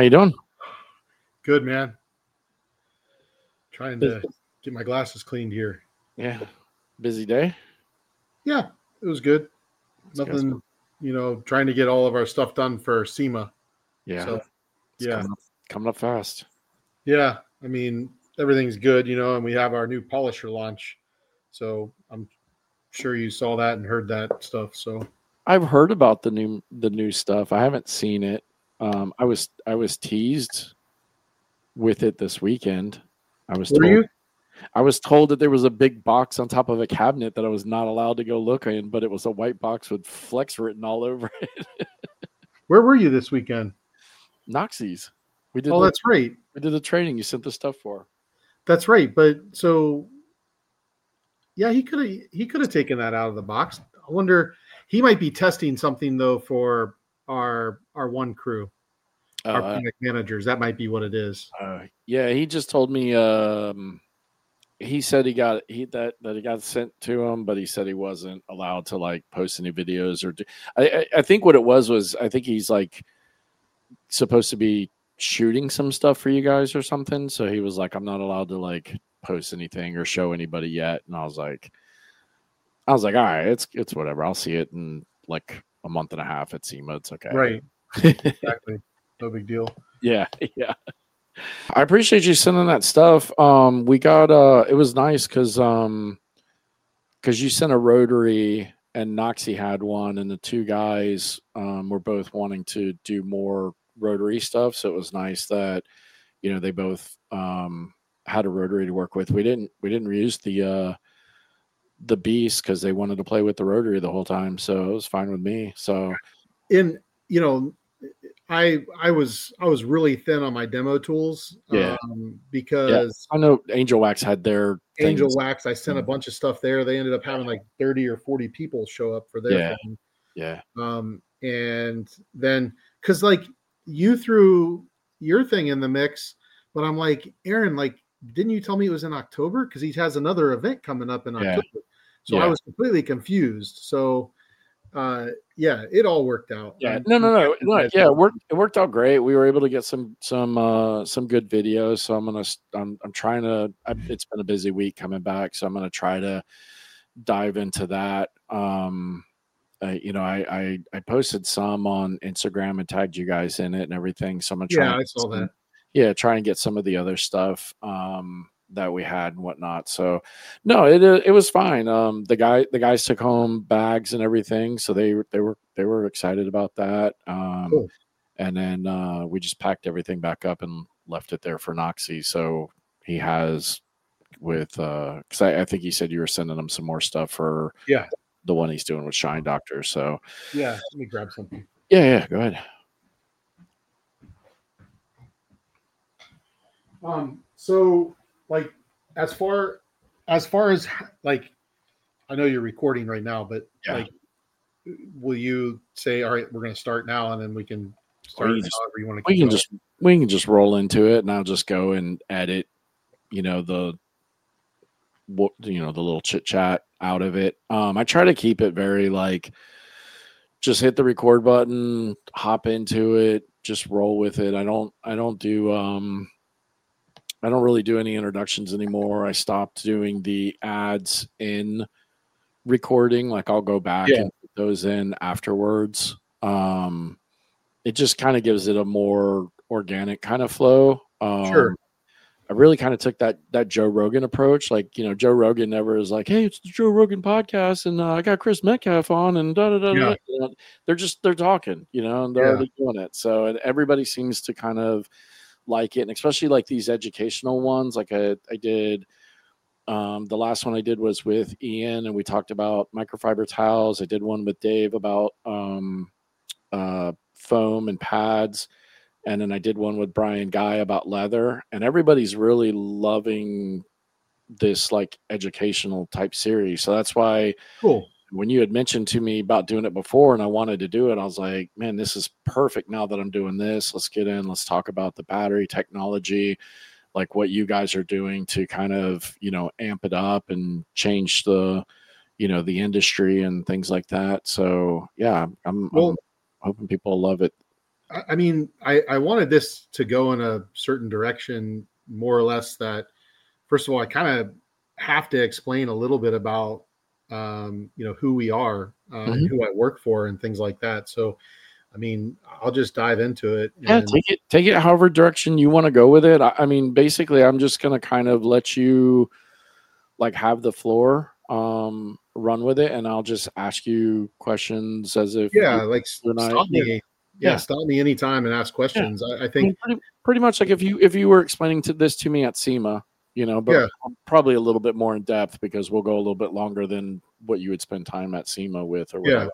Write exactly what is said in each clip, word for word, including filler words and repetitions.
How you doing? Good, man. Trying Busy. to get my glasses cleaned here. Yeah. Busy day? Yeah, it was good. That's Nothing, good. you know, trying to get all of our stuff done for SEMA. Yeah. So, It's yeah. coming up, coming up fast. Yeah. I mean, everything's good, you know, and we have our new polisher launch. So I'm sure you saw that and heard that stuff. So I've heard about the new the new stuff. I haven't seen it. Um, I was I was teased with it this weekend. I was were told you? I was told that there was a big box on top of a cabinet that I was not allowed to go look in, but it was a white box with Flex written all over it. Where were you this weekend? Noxies. We did Oh, the that's right. we did the training you sent the stuff for. That's right. But so, yeah, he could have he could have taken that out of the box. I wonder, he might be testing something though for our our one crew. Oh, Our uh, product managers. That might be what it is. uh, yeah, he just told me um he said he got he that that he got sent to him, but he said he wasn't allowed to like post any videos or do. I, I I think what it was was I think he's like supposed to be shooting some stuff for you guys or something. So he was like, I'm not allowed to like post anything or show anybody yet. And I was like, I was like, all right, it's it's whatever. I'll see it in like a month and a half at SEMA. It's okay. Right. Exactly. No big deal. Yeah, yeah. I appreciate you sending that stuff. Um, we got uh, it was nice because um, because you sent a rotary and Noxie had one, and the two guys um were both wanting to do more rotary stuff. So it was nice that you know they both um had a rotary to work with. We didn't we didn't use the uh the beast because they wanted to play with the rotary the whole time, so it was fine with me. So In you know, I I was I was really thin on my demo tools. yeah, Um, yeah. because I know Angel Wax had their Angel things. Wax, I sent a bunch of stuff there. They ended up having like thirty or forty people show up for their Yeah, thing. yeah, Um, and then because like you threw your thing in the mix, but I'm like, Aaron, like, didn't you tell me it was in October? Because he has another event coming up in yeah, October. So I yeah. was completely confused. So uh yeah, it all worked out. Yeah, I'm, no, I'm no, glad no, you no. guys Yeah, did it worked. It worked out great. We were able to get some, some, uh, some good videos. So I'm gonna, s- I'm, I'm trying to. I, it's been a busy week coming back, so I'm gonna try to dive into that. Um, uh, you know, I, I, I posted some on Instagram and tagged you guys in it and everything. So I'm gonna try. Yeah, And I get saw some, that. yeah, try and get some of the other stuff. Um, that we had and whatnot. So no, it uh, it was fine. Um, the guy the guys took home bags and everything, so they they were they were excited about that. Um, Cool. and then uh, we just packed everything back up and left it there for Noxie. So he has with because I, I think he said you were sending him some more stuff for Yeah. the one he's doing with Shine Doctor. So Yeah. Let me grab something. yeah, yeah, go ahead. Um, so like as far as far as like I know you're recording right now, but Yeah. like will you say, all right, we're gonna start now and then we can start We just- however you want to We keep can going. just we can just roll into it, and I'll just go and edit. You know the what you know the little chit chat out of it. Um, I try to keep it very like just hit the record button, hop into it, just roll with it. I don't I don't do um I don't really do any introductions anymore. I stopped doing the ads in recording. Like I'll go back Yeah. and put those in afterwards. Um, it just kind of gives it a more organic kind of flow. Um, Sure. I really kind of took that that Joe Rogan approach. Like, you know, Joe Rogan never is like, "Hey, it's the Joe Rogan podcast, and uh, I got Chris Metcalf on," and da da da. Yeah. da. You know, they're just they're talking, you know, and they're Yeah. already doing it. So, and everybody seems to kind of like it, and especially like these educational ones. Like I, I did. Um, the last one I did was with Ian, and we talked about microfiber towels. I did one with Dave about um, uh, foam and pads. And then I did one with Brian Guy about leather, and everybody's really loving this like educational type series. So that's why Cool. when you had mentioned to me about doing it before and I wanted to do it, I was like, man, this is perfect now that I'm doing this. Let's get in, let's talk about the battery technology, like what you guys are doing to kind of, you know, amp it up and change the, you know, the industry and things like that. So yeah, I'm, Well, I'm hoping people love it. I, I mean, I, I wanted this to go in a certain direction, more or less. That first of all, I kind of have to explain a little bit about um, you know who we are uh, mm-hmm. and who I work for and things like that. So, I mean, I'll just dive into it. Yeah, and take it, take it however direction you want to go with it. I, I mean, basically, I'm just going to kind of let you like have the floor, um, run with it, and I'll just ask you questions as if yeah, like stop I, me, yeah. yeah, stop me anytime and ask questions. Yeah. I, I think I mean, pretty, pretty much like if you if you were explaining to this to me at SEMA, you know, but yeah. probably a little bit more in depth because we'll go a little bit longer than what you would spend time at SEMA with or whatever. Yeah.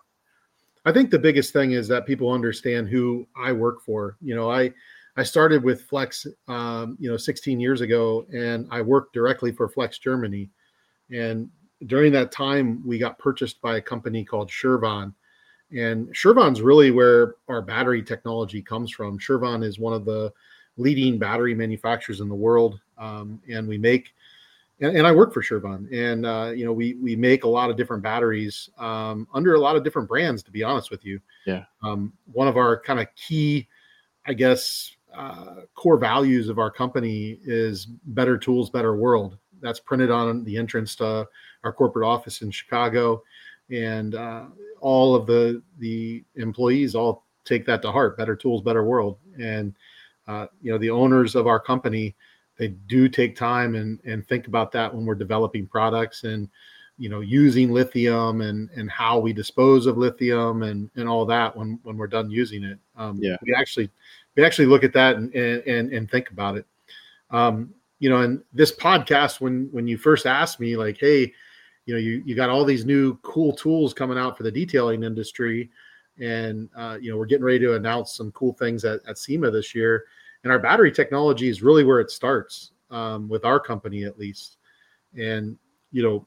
I think the biggest thing is that people understand who I work for. You know, I I started with Flex, um, you know, sixteen years ago, and I worked directly for Flex Germany. And during that time, we got purchased by a company called Shervon. And Shervon's really where our battery technology comes from. Shervon is one of the leading battery manufacturers in the world, um, and we make. And, and I work for Shervon, and uh, you know we we make a lot of different batteries um, under a lot of different brands. To be honest with you, yeah. Um, one of our kind of key, I guess, uh, core values of our company is better tools, better world. That's printed on the entrance to our corporate office in Chicago, and uh, all of the the employees all take that to heart. Better tools, better world, and uh, you know the owners of our company. They do take time and, and think about that when we're developing products and, you know, using lithium and, and how we dispose of lithium and, and all that when, when we're done using it. Um, yeah. We actually we actually look at that and and, and think about it. Um, you know, and this podcast, when when you first asked me, like, hey, you know, you, you got all these new cool tools coming out for the detailing industry. And, uh, you know, we're getting ready to announce some cool things at, at SEMA this year. And our battery technology is really where it starts um, with our company, at least. And, you know,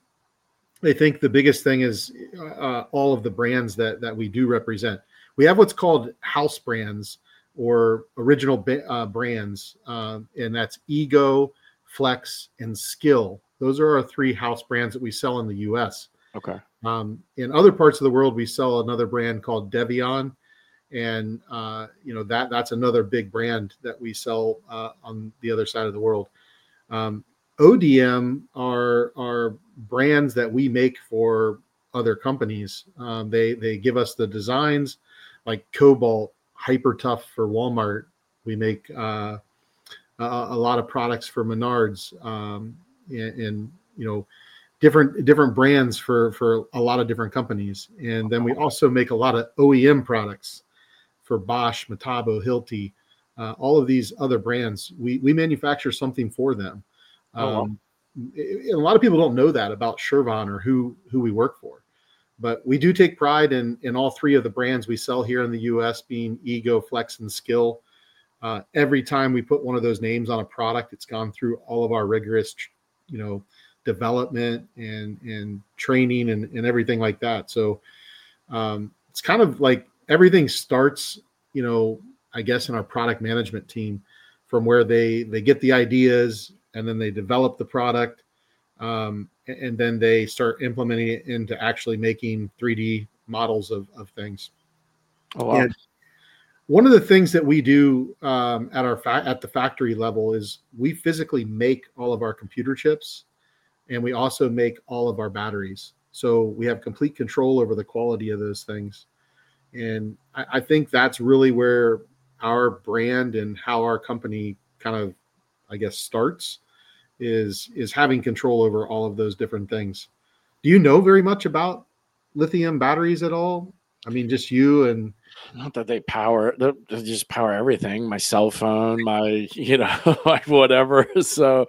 I think the biggest thing is uh, all of the brands that that we do represent. We have what's called house brands or original ba- uh, brands, uh, and that's Ego, Flex, and Skill. Those are our three house brands that we sell in the U S. Okay. Um, in other parts of the world, we sell another brand called Devion. And, uh, you know, that that's another big brand that we sell uh, on the other side of the world. Um, O D M are, are brands that we make for other companies. Um, they, they give us the designs like Cobalt, Hyper Tough for Walmart. We make uh, a, a lot of products for Menards um, and, and, you know, different different brands for, for a lot of different companies. And then we also make a lot of O E M products for Bosch, Metabo, Hilti, uh, all of these other brands. We we manufacture something for them. Um, oh, wow. it, a lot of people don't know that about Shervon or who who we work for, but we do take pride in in all three of the brands we sell here in the U S, being Ego, Flex, and Skill. Uh, every time we put one of those names on a product, it's gone through all of our rigorous, you know, development and and training and, and everything like that. So um, it's kind of like everything starts, you know, I guess in our product management team from where they, they get the ideas and then they develop the product um, and, and then they start implementing it into actually making three D models of, of things. Oh, wow. And one of the things that we do um, at our fa- at the factory level is we physically make all of our computer chips and we also make all of our batteries. So we have complete control over the quality of those things. And I, I think that's really where our brand and how our company kind of, I guess, starts is, is having control over all of those different things. Do you know very much about lithium batteries at all? I mean, just you and... Not that they power, they just power everything, my cell phone, my, you know, like whatever. So,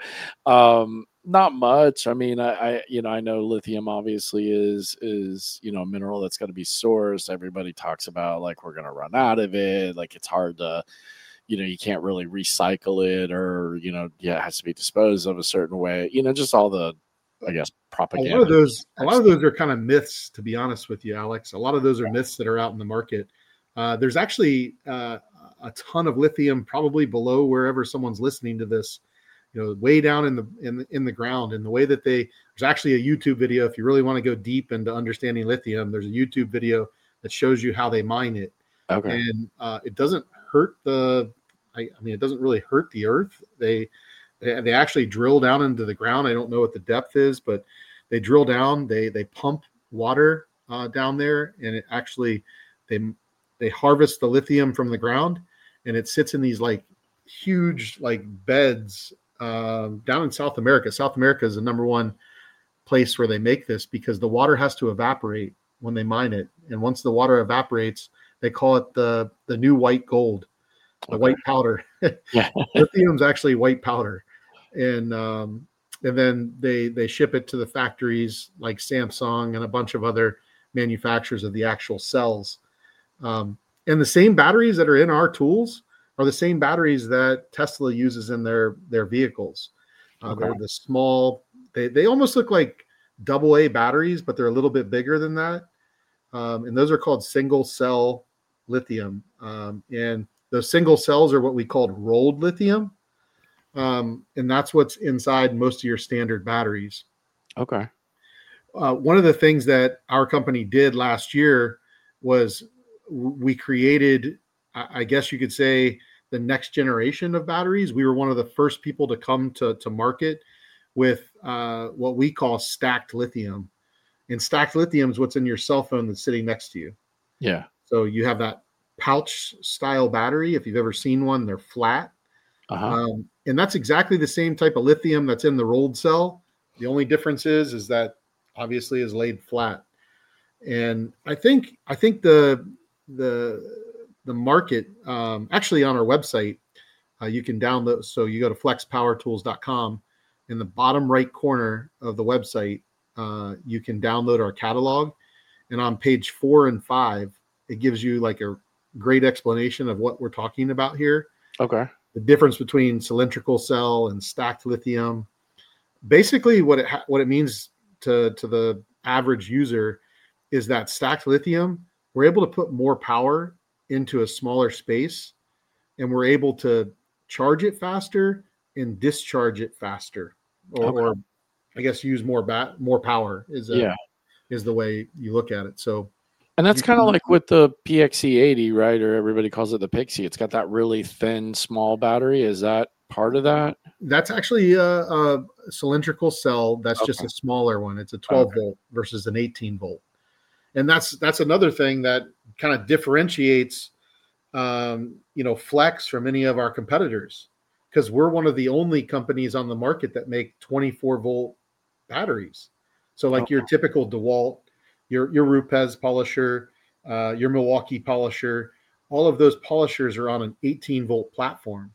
um, not much. I mean, I, I, you know, I know lithium obviously is, is, you know, a mineral that's got to be sourced. Everybody talks about like, we're going to run out of it. Like it's hard to, you know, you can't really recycle it or, you know, yeah, it has to be disposed of a certain way, you know, just all the, I guess, propaganda. A lot of those, a lot of those are kind of myths, to be honest with you, Alex. A lot of those are myths that are out in the market. Uh, there's actually uh, a ton of lithium probably below wherever someone's listening to this, you know, way down in the in the, in the ground. And the way that they, there's actually a YouTube video, if you really want to go deep into understanding lithium, there's a YouTube video that shows you how they mine it. Okay. And uh, it doesn't hurt the, I, I mean, it doesn't really hurt the earth. They, they, they actually drill down into the ground. I don't know what the depth is, but they drill down, they, they pump water uh, down there, and it actually, they, they harvest the lithium from the ground, and it sits in these like huge, like beds um, down in South America. South America is the number one place where they make this because the water has to evaporate when they mine it. And once the water evaporates, they call it the, the new white gold, the Okay. white powder. Yeah. Lithium's actually white powder. And, um, and then they, they ship it to the factories like Samsung and a bunch of other manufacturers of the actual cells. Um, and the same batteries that are in our tools are the same batteries that Tesla uses in their, their vehicles. Uh, Okay. They're the small, they, they almost look like double A batteries, but they're a little bit bigger than that. Um, and those are called single cell lithium. Um, and those single cells are what we called rolled lithium. Um, and that's what's inside most of your standard batteries. Okay. Uh, one of the things that our company did last year was we created, I guess you could say, the next generation of batteries. We were one of the first people to come to, to market with uh, what we call stacked lithium. And stacked lithium is what's in your cell phone that's sitting next to you. Yeah. So you have that pouch style battery. If you've ever seen one, they're flat. Uh-huh. Um, and that's exactly the same type of lithium that's in the rolled cell. The only difference is, is that obviously is laid flat. And I think, I think the, the, the market, um, actually on our website, uh, you can download. So you go to flex power tools dot com. In the bottom right corner of the website, uh, you can download our catalog. And on page four and five, it gives you like a great explanation of what we're talking about here. Okay. The difference between cylindrical cell and stacked lithium. Basically, what it ha- what it means to, to the average user is that stacked lithium, we're able to put more power into a smaller space, and we're able to charge it faster and discharge it faster, or, Okay. or I guess use more bat more power is a, Yeah. is the way you look at it. So, And that's you kind of can- like with the P X E eighty, right? Or everybody calls it the Pixie. It's got that really thin, small battery. Is that part of that? that's actually a, a cylindrical cell. That's just Okay. a smaller one. It's a twelve Okay. volt versus an eighteen volt. And that's, that's another thing that kind of differentiates, um, you know, Flex from any of our competitors, because we're one of the only companies on the market that make twenty-four volt batteries. So like Okay. your typical DeWalt, your, your Rupes polisher, uh, your Milwaukee polisher, all of those polishers are on an eighteen volt platform.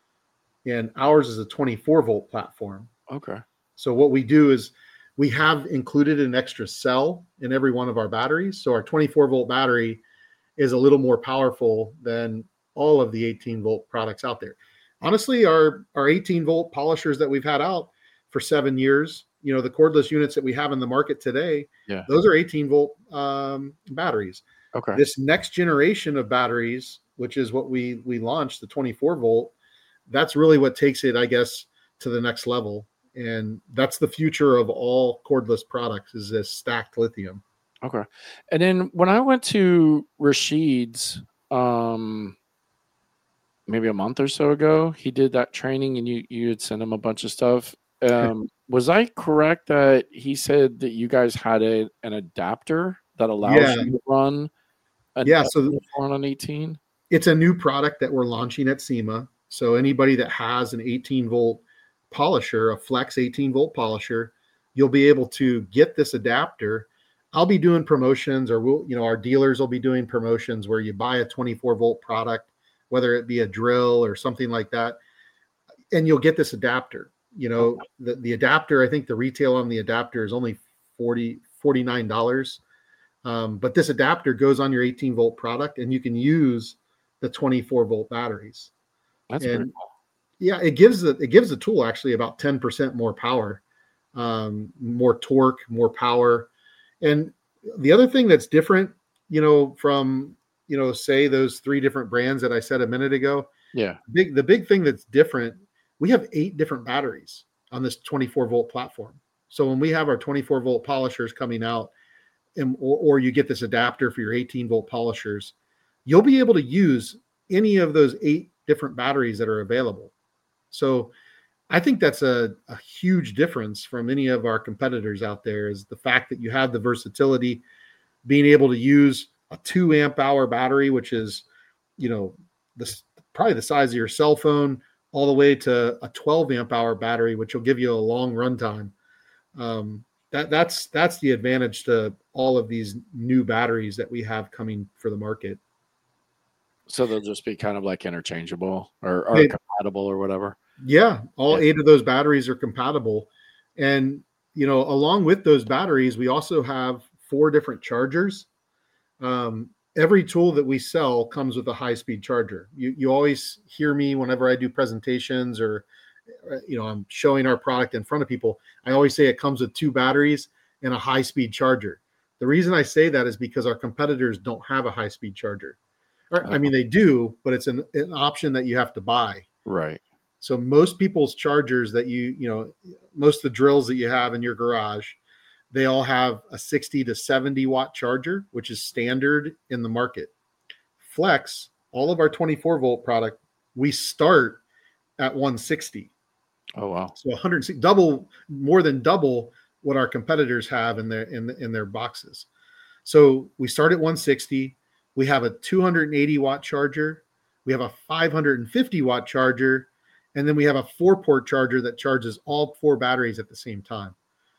And ours is a twenty-four volt platform. Okay. So what we do is we have included an extra cell in every one of our batteries. So our twenty-four volt battery is a little more powerful than all of the eighteen volt products out there. Honestly, our, our eighteen volt polishers that we've had out for seven years, you know, the cordless units that we have in the market today, Yeah. those are eighteen volt um, batteries. Okay. This next generation of batteries, which is what we, we launched, the twenty-four volt, that's really what takes it, I guess, to the next level. And that's the future of all cordless products, is this stacked lithium. Okay. And then when I went to Rashid's, um, maybe a month or so ago, he did that training, and you you had sent him a bunch of stuff. Um, was I correct that he said that you guys had a, an adapter that allows Yeah. you to run an Yeah, so on an eighteen? it's a new product that we're launching at SEMA. So anybody that has an eighteen volt polisher, a Flex eighteen volt polisher, you'll be able to get this adapter. I'll be doing promotions, or we'll, you know, our dealers will be doing promotions where you buy a twenty-four volt product, whether it be a drill or something like that, and you'll get this adapter. You know, the, the adapter, I think the retail on the adapter is only forty, forty-nine dollars. Um, but this adapter goes on your eighteen volt product, and you can use the twenty-four volt batteries. That's And pretty cool. yeah, it gives the, it gives the tool actually about ten percent more power, um, more torque, more power. And the other thing that's different, you know, from, you know, say those three different brands that I said a minute ago, Yeah. big, the big thing that's different, we have eight different batteries on this twenty-four volt platform. So when we have our twenty-four volt polishers coming out, and, or, or you get this adapter for your eighteen volt polishers, you'll be able to use any of those eight different batteries that are available. So I think that's a, a huge difference from any of our competitors out there, is the fact that you have the versatility, being able to use a two amp hour battery, which is, you know, this probably the size of your cell phone, all the way to a twelve amp hour battery, which will give you a long runtime. Um, that that's that's the advantage to all of these new batteries that we have coming for the market. So they'll just be kind of like interchangeable or, or They, compatible or whatever. Yeah, all Yeah. eight of those batteries are compatible. And, you know, along with those batteries, we also have four different chargers. Um, every tool that we sell comes with a high-speed charger. You, you always hear me whenever I do presentations or, you know, I'm showing our product in front of people. I always say it comes with two batteries and a high-speed charger. The reason I say that is because our competitors don't have a high-speed charger. Or, I mean, they do, but it's an, an option that you have to buy. Right. So most people's chargers that you, you know, most of the drills that you have in your garage, they all have a sixty to seventy watt charger, which is standard in the market. Flex, all of our twenty-four volt product, we start at one sixty. Oh, wow. So one hundred sixty, double, more than double what our competitors have in their, in, in their boxes. So we start at one sixty. We have a two hundred eighty watt charger. We have a five hundred fifty watt charger. And then we have a four port charger that charges all four batteries at the same time.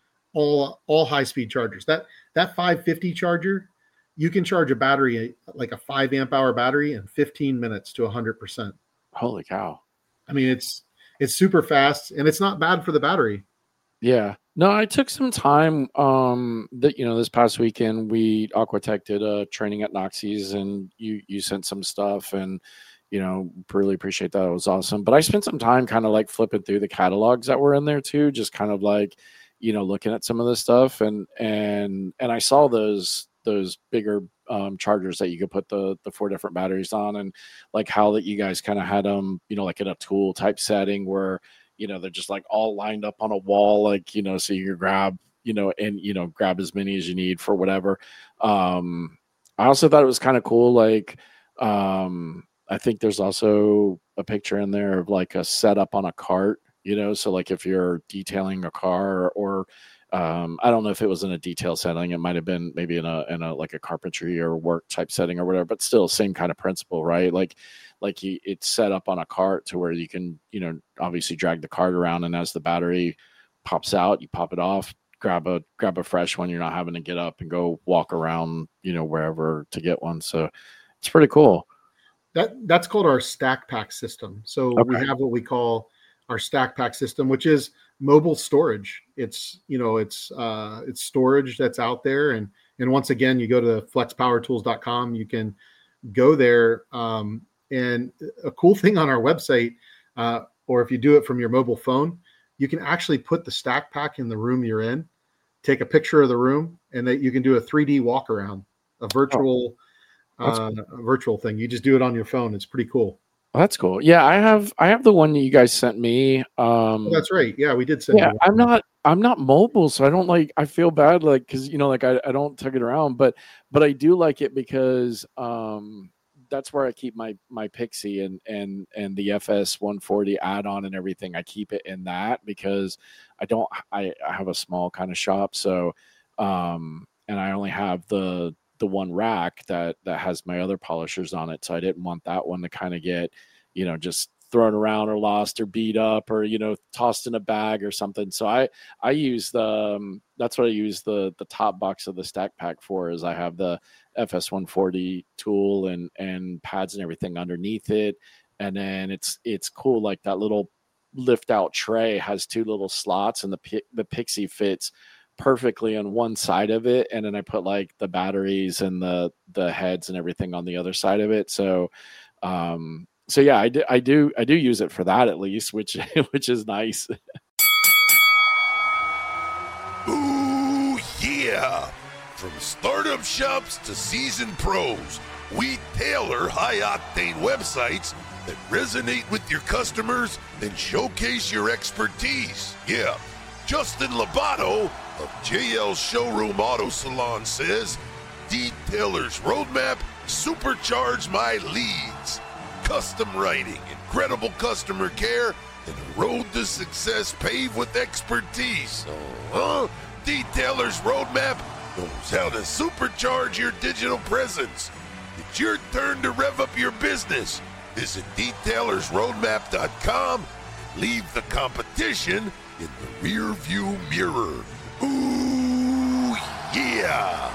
All, all high speed chargers. That, that five fifty charger, you can charge a battery, like a five amp hour battery, in fifteen minutes to one hundred percent. Holy cow. I mean, it's, it's super fast and it's not bad for the battery. Yeah. No, I took some time. Um, that you know, this past weekend we Aquatech did a training at Noxie's, and you you sent some stuff, and you know, really appreciate that. It was awesome. But I spent some time kind of like flipping through the catalogs that were in there too, just kind of like, you know, looking at some of this stuff, and and and I saw those those bigger um, chargers that you could put the the four different batteries on, and like how that you guys kind of had them, you know, like in a tool type setting where, you know, they're just like all lined up on a wall, like, you know, so you can grab, you know, and, you know, grab as many as you need for whatever. Um, I also thought it was kind of cool. Like, um, I think there's also a picture in there of like a setup on a cart, you know, so like if you're detailing a car, or, or um, I don't know if it was in a detail setting, it might've been maybe in a, in a, like a carpentry or work type setting or whatever, but still same kind of principle, right? Like, like you, it's set up on a cart to where you can, you know, obviously drag the cart around, and as the battery pops out, you pop it off, grab a, grab a fresh one. You're not having to get up and go walk around, you know, wherever to get one. So it's pretty cool. That that's called our stack pack system. So Okay. we have what we call our stack pack system, which is mobile storage. It's, you know, it's uh, it's storage that's out there. And and once again, you go to flex power tools dot com, you can go there. Um, and a cool thing on our website, uh, or if you do it from your mobile phone, you can actually put the stack pack in the room you're in, take a picture of the room, and that you can do a three D walk around, a virtual Oh, uh, a virtual thing. You just do it on your phone. It's pretty cool. Well, that's cool. Yeah, I have I have the one that you guys sent me. Um Oh, that's right. Yeah, we did send yeah, you one. I'm not I'm not mobile, so I don't like I feel bad like because you know like I, I don't tug it around, but but I do like it because um that's where I keep my my Pixie and and and the F S one forty add-on and everything. I keep it in that because I don't I, I have a small kind of shop, so um and I only have the the one rack that that has my other polishers on it, so I didn't want that one to kind of get, you know, just thrown around or lost or beat up or, you know, tossed in a bag or something. So I I use the um, that's what I use the the top box of the stack pack for, is I have the F S one forty tool and and pads and everything underneath it, and then it's it's cool, like that little lift out tray has two little slots, and the the Pixie fits perfectly on one side of it, and then I put like the batteries and the the heads and everything on the other side of it. So um so yeah, I do I do I do use it for that at least, which which is nice. Ooh yeah, from startup shops to seasoned pros, we tailor high octane websites that resonate with your customers and showcase your expertise. Yeah, Justin Labato of J L Showroom Auto Salon says, Detailer's Roadmap supercharge my leads. custom writing, incredible customer care, and a road to success paved with expertise. Uh-huh. Detailer's Roadmap knows how to supercharge your digital presence. It's your turn to rev up your business. Visit detailersroadmap dot com and leave the competition in the rear view mirror. Ooh, yeah!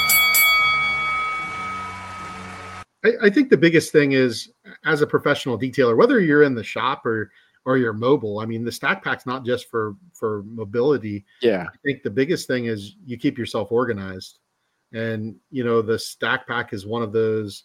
I, I think the biggest thing is, as a professional detailer, whether you're in the shop or or you're mobile, I mean, the Stack Pack's not just for for mobility. Yeah. I think the biggest thing is you keep yourself organized. And, you know, the Stack Pack is one of those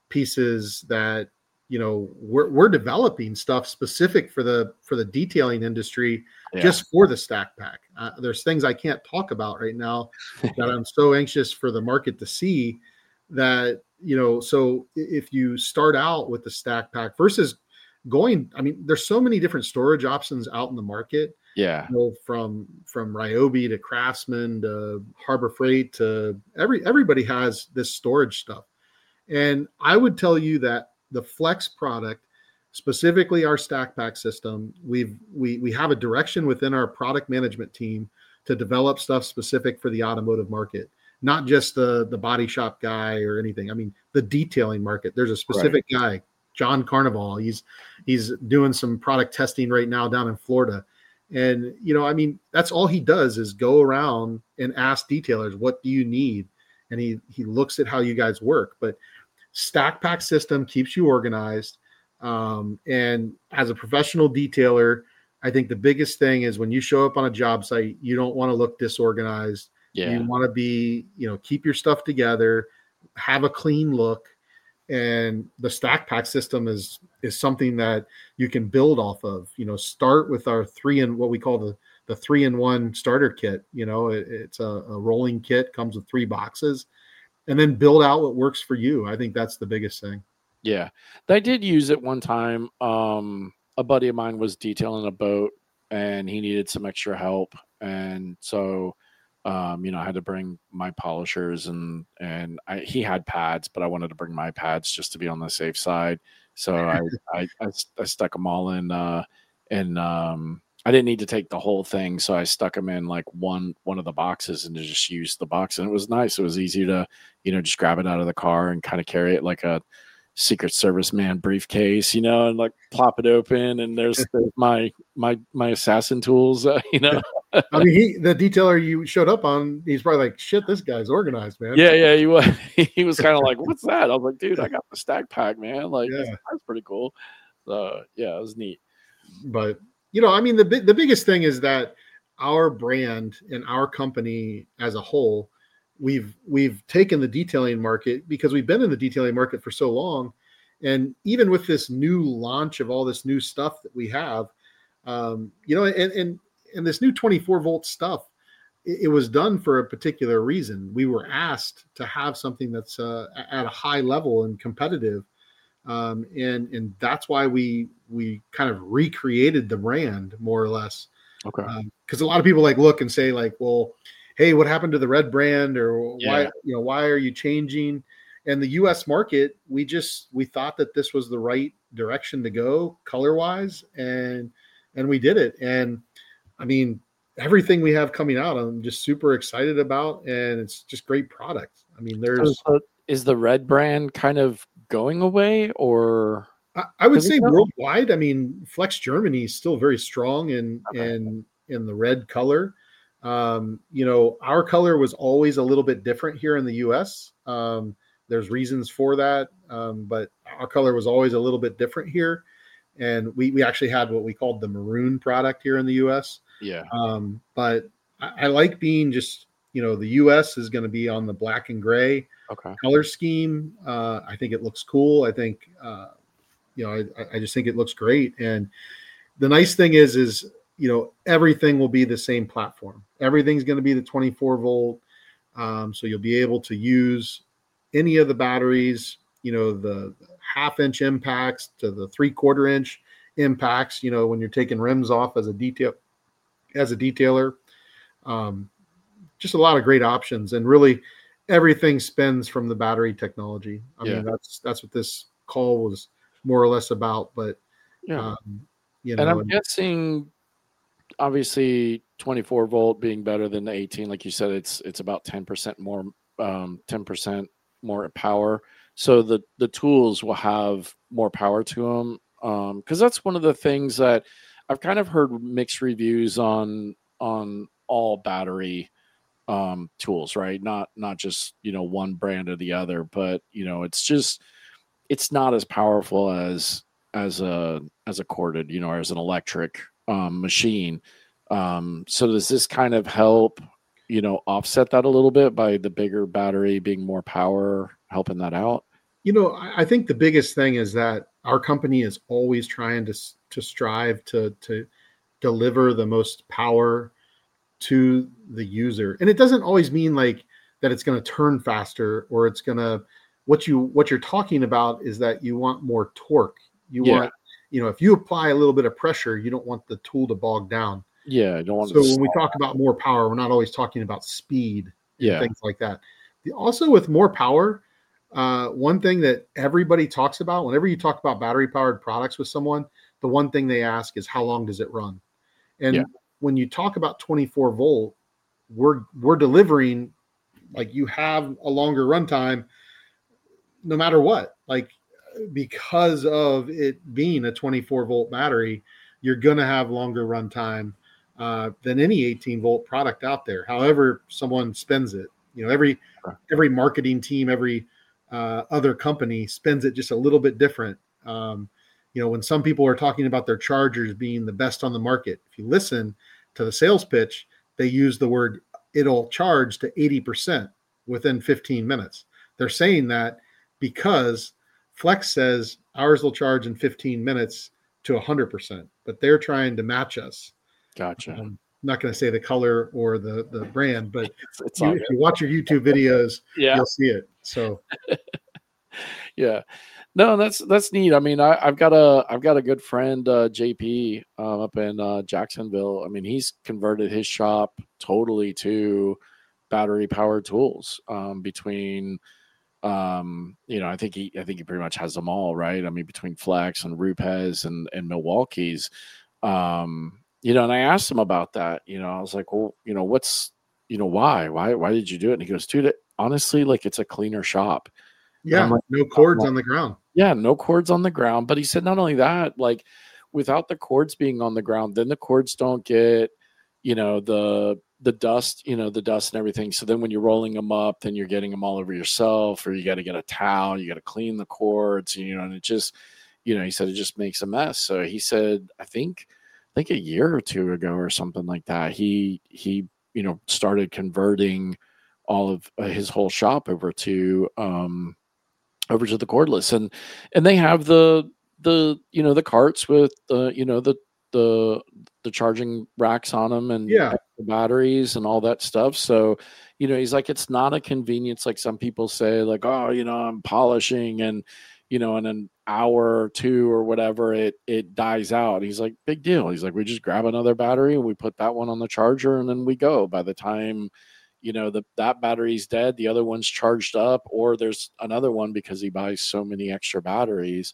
pieces that, you know, we're we're developing stuff specific for the for the detailing industry, Yeah. just for the Stack Pack. Uh, there's things I can't talk about right now that I'm so anxious for the market to see. That, you know, so if you start out with the Stack Pack versus going, I mean, there's so many different storage options out in the market. Yeah. You know, from from Ryobi to Craftsman to Harbor Freight to every everybody has this storage stuff. And I would tell you that the Flex product, specifically our Stack Pack system, we've we we have a direction within our product management team to develop stuff specific for the automotive market, not just the the body shop guy or anything. I mean, the detailing market. There's a specific right. guy, John Carnival. He's he's doing some product testing right now down in Florida. And, you know, I mean, that's all he does is go around and ask detailers, what do you need? And he he looks at how you guys work. But Stack Pack system keeps you organized. Um, and as a professional detailer, I think the biggest thing is when you show up on a job site, you don't want to look disorganized. Yeah. You want to be, you know, keep your stuff together, have a clean look. And the Stack Pack system is is something that you can build off of. You know, start with our three and what we call the the three in one starter kit. You know, it, it's a, a rolling kit, comes with three boxes, and then build out what works for you. I think that's the biggest thing. Yeah, I did use it one time. Um, a buddy of mine was detailing a boat, and he needed some extra help, and so. Um, you know, I had to bring my polishers and, and I, he had pads, but I wanted to bring my pads just to be on the safe side. So I, I, I, I stuck them all in, uh, and, um, I didn't need to take the whole thing. So I stuck them in like one, one of the boxes and to just use the box. And it was nice. It was easy to, you know, just grab it out of the car and kind of carry it like a Secret Service man briefcase, you know, and like plop it open. And there's, there's my, my, my assassin tools, uh, you know. I mean, he, the detailer you showed up on, he's probably like, shit, this guy's organized, man. Yeah, yeah, he was. He was kind of like, what's that? I was like, dude, I got the Stack Pack, man. Like, yeah. that's, that's pretty cool. So, yeah, it was neat. But, you know, I mean, the the biggest thing is that our brand and our company as a whole, we've we've taken the detailing market because we've been in the detailing market for so long. And even with this new launch of all this new stuff that we have, um, you know, and, and, and this new twenty-four volt stuff, it, it was done for a particular reason. We were asked to have something that's uh, at a high level and competitive. Um, and, and that's why we, we kind of recreated the brand more or less. Okay. Um, cause a lot of people like look and say like, well, hey, what happened to the red brand or Yeah. why, you know, why are you changing? And the U S market, we just, we thought that this was the right direction to go color wise. And, and we did it. And I mean, everything we have coming out, I'm just super excited about, and it's just great product. I mean, there's, so, is the red brand kind of going away, or I, I would say it's not- worldwide. I mean, Flex Germany is still very strong in Okay. in in the red color. Um, you know, our color was always a little bit different here in the U S. Um, there's reasons for that, um, but our color was always a little bit different here, and we we actually had what we called the maroon product here in the U S. Yeah. Um, but I, I like being just, you know, the U S is going to be on the black and gray Okay. color scheme. Uh, I think it looks cool. I think, uh, you know, I, I just think it looks great. And the nice thing is, is, you know, everything will be the same platform. Everything's going to be the twenty-four volt. Um, so you'll be able to use any of the batteries, you know, the half inch impacts to the three quarter inch impacts, you know, when you're taking rims off as a detail, as a detailer. Um, just a lot of great options, and really everything spins from the battery technology. I Yeah. mean, that's, that's what this call was, more or less about. But Yeah. um, you And know, I'm and, guessing obviously twenty-four volt being better than the eighteen, like you said, it's it's about ten percent more, um, ten percent more power. So the the tools will have more power to them. Um, because that's one of the things that I've kind of heard mixed reviews on on all battery um tools, right? Not not just, you know, one brand or the other, but you know, it's just it's not as powerful as as a as a corded, you know, or as an electric um, machine. Um, so does this kind of help, you know, offset that a little bit by the bigger battery being more power, helping that out? you know, I, I think the biggest thing is that our company is always trying to s- to strive to to deliver the most power to the user. And it doesn't always mean like that it's going to turn faster or it's going to what you what you're talking about is that you want more torque. You Yeah, want, you know, if you apply a little bit of pressure, you don't want the tool to bog down. yeah. I don't want So to. when we talk about more power, we're not always talking about speed and Yeah, things like that. The, also with more power, uh, one thing that everybody talks about whenever you talk about battery powered products with someone, the one thing they ask is how long does it run? yeah, And when you talk about twenty-four volt, we're we're delivering like you have a longer runtime no matter what. Like because of it being a twenty-four volt battery, you're gonna have longer runtime uh, than any eighteen volt product out there. However, someone spends it. You know, every every marketing team, every uh, other company spends it just a little bit different. Um, you know, when some people are talking about their chargers being the best on the market, if you listen to the sales pitch, they use the word it'll charge to eighty percent within fifteen minutes. They're saying that because Flex says ours will charge in fifteen minutes to one hundred percent, but they're trying to match us. gotcha. Um, I'm not going to say the color or the, the brand, but It's, it's you, all if good. you watch your YouTube videos, Yeah, you'll see it. So, yeah. No, that's that's neat. I mean, I, I've got a I've got a good friend, uh, J P, uh, up in uh, Jacksonville. I mean, he's converted his shop totally to battery powered tools. Um, between, um, you know, I think he I think he pretty much has them all, right? I mean, between Flex and Rupes and and Milwaukee's. Um, you know, and I asked him about that. You know, I was like, well, you know, what's you know why why why did you do it? And he goes, dude, it, honestly, like it's a cleaner shop. And I'm yeah, like, no cords on the ground. yeah, no cords on the ground. But he said not only that, like without the cords being on the ground, then the cords don't get, you know, the the dust, you know, the dust and everything. So then when you're rolling them up, then you're getting them all over yourself, or you got to get a towel, you got to clean the cords, you know, and it just, you know, he said it just makes a mess. So he said, I think, I think a year or two ago or something like that, he he, you know, started converting all of uh, his whole shop over to um over to the cordless, and and they have the the you know the carts with the you know the the the charging racks on them and Yeah, extra batteries and all that stuff. So you know he's like, it's not a convenience like some people say, like, oh, you know, I'm polishing and you know in an hour or two or whatever it it dies out. He's like, big deal. He's like, we just grab another battery and we put that one on the charger and then we go. By the time you know the that battery's dead, the other one's charged up, or there's another one because he buys so many extra batteries.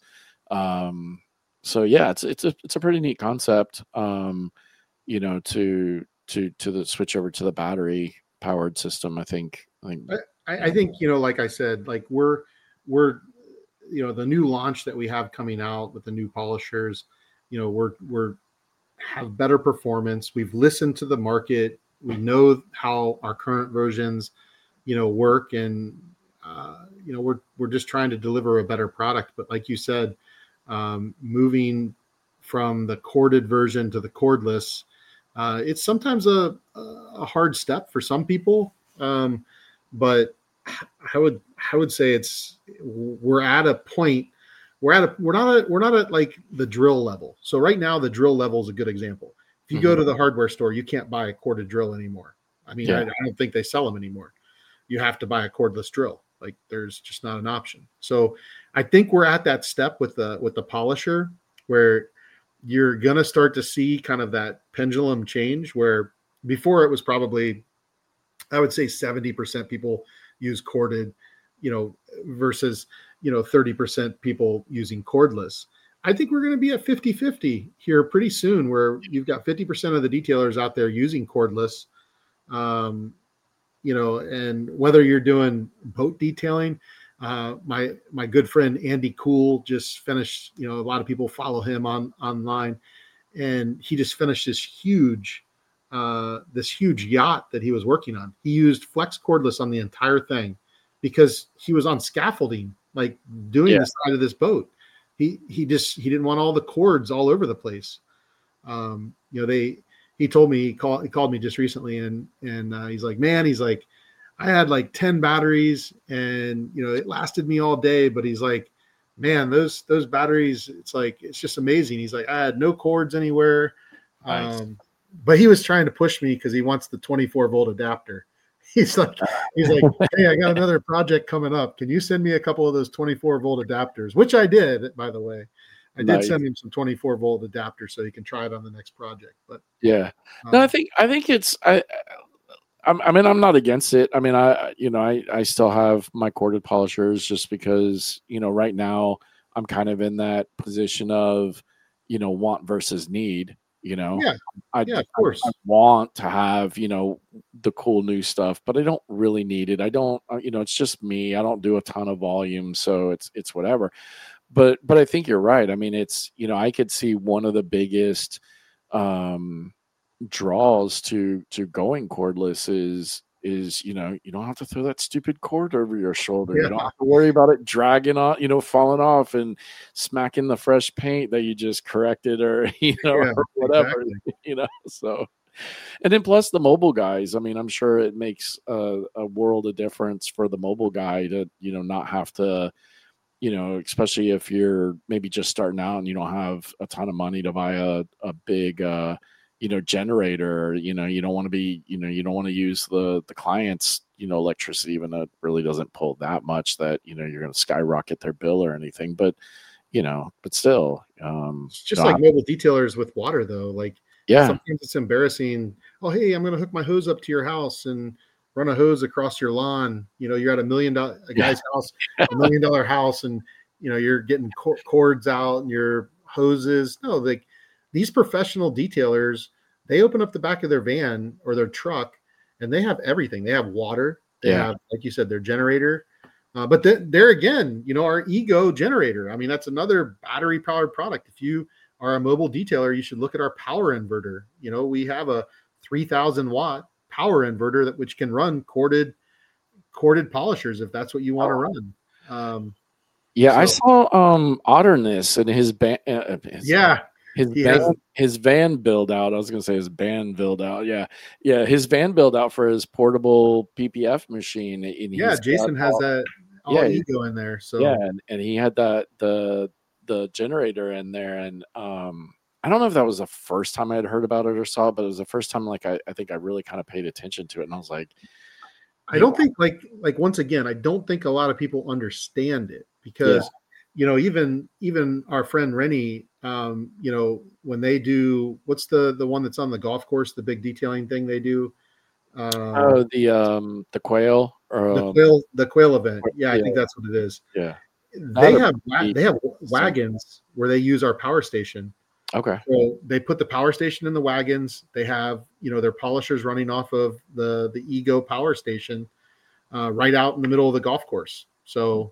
um so yeah, it's it's a it's a pretty neat concept, um you know to to to the switch over to the battery powered system. I think i think I, yeah. I think, you know, like I said, like we're, we're, you know, the new launch that we have coming out with the new polishers, you know, we're, we're, have better performance. We've listened to the market. We know how our current versions, you know, work, and uh, you know, we're we're just trying to deliver a better product. But like you said, um, moving from the corded version to the cordless, uh, it's sometimes a a hard step for some people. Um, but I would I would say it's we're at a point we're at a we're not at, we're not at like the drill level. So right now the drill level is a good example. If you Mm-hmm. go to the hardware store, you can't buy a corded drill anymore. I mean, Yeah. I, I don't think they sell them anymore. You have to buy a cordless drill. Like there's just not an option. So I think we're at that step with the with the polisher where you're gonna start to see kind of that pendulum change where before it was probably I would say seventy percent people use corded. you know, versus, you know, thirty percent people using cordless. I think we're going to be at fifty-fifty here pretty soon, where you've got fifty percent of the detailers out there using cordless. Um, you know, and whether you're doing boat detailing, uh, my my good friend Andy Cool just finished, you know, a lot of people follow him on online, and he just finished this huge uh, this huge yacht that he was working on. He used flex cordless on the entire thing because he was on scaffolding, like doing Yeah. the side of this boat. He he just he didn't want all the cords all over the place. Um, you know, they he told me he called he called me just recently, and and uh, he's like, man, he's like, I had like ten batteries, and you know, it lasted me all day. But he's like, man, those those batteries, it's like it's just amazing. He's like, I had no cords anywhere. Nice. Um, but he was trying to push me because he wants the twenty-four volt adapter. He's like, he's like, hey, I got another project coming up. Can you send me a couple of those twenty-four volt adapters? Which I did, by the way. I did Nice. send him some twenty-four volt adapters so he can try it on the next project. But Yeah. um, No, I think I think it's I. I'm, I mean, I'm not against it. I mean, I you know, I I still have my corded polishers just because you know right now I'm kind of in that position of you know want versus need. You know, yeah, I, yeah, of course. I want to have, you know, the cool new stuff, but I don't really need it. I don't, uh, you know, it's just me. I don't do a ton of volume, so it's it's whatever. But but I think you're right. I mean, it's, you know, I could see one of the biggest um draws to to going cordless is is you know you don't have to throw that stupid cord over your shoulder. Yeah. You don't have to worry about it dragging off, you know, falling off and smacking the fresh paint that you just corrected or you know Yeah, or whatever. exactly. You know, so and then plus the mobile guys. I mean, I'm sure it makes a, a world of difference for the mobile guy to you know not have to. You know, especially if you're maybe just starting out and you don't have a ton of money to buy a, a big, uh, you know, generator, you know, you don't want to be, you know, you don't want to use the, the client's, you know, electricity, even though it really doesn't pull that much that, you know, you're going to skyrocket their bill or anything, but, you know, but still, um, It's just you know, like mobile detailers with water, though. Like, yeah, sometimes it's embarrassing. Oh, hey, I'm going to hook my hose up to your house and run a hose across your lawn. You know, you're at a million dollar a guy's house, a million dollar house, and you know you're getting co- cords out and your hoses. No, like these professional detailers, they open up the back of their van or their truck, and they have everything. They have water. They Yeah. have, like you said, their generator. Uh, but th- there again, you know, our Ego generator. I mean, that's another battery powered product. If you are a mobile detailer, you should look at our power inverter. You know, we have a three thousand watt power inverter that which can run corded corded polishers if that's what you want to Oh. run. Um, yeah. I so- saw um Otterness and his band. Uh, his, yeah, His he van, has- his van build out. I was going to say his band build out. Yeah, yeah. His van build out for his portable P P F machine. And yeah. he's Jason got has all- that all Yeah, Ego in there. So Yeah, and, and he had that the the generator in there, and um, I don't know if that was the first time I had heard about it or saw it, but it was the first time like I, I think I really kind of paid attention to it, and I was like, I don't think like like once again, I don't think a lot of people understand it because Yeah. you know even even our friend Rennie, um, you know when they do what's the the one that's on the golf course, the big detailing thing they do. Um, oh, the um the quail or the um, quail the quail event. Yeah, I yeah. think that's what it is. yeah. They Not a have wa- beat. they have wagons where they use our power station. Okay. So they put the power station in the wagons. They have, you know, their polishers running off of the the Ego power station uh, right out in the middle of the golf course. So,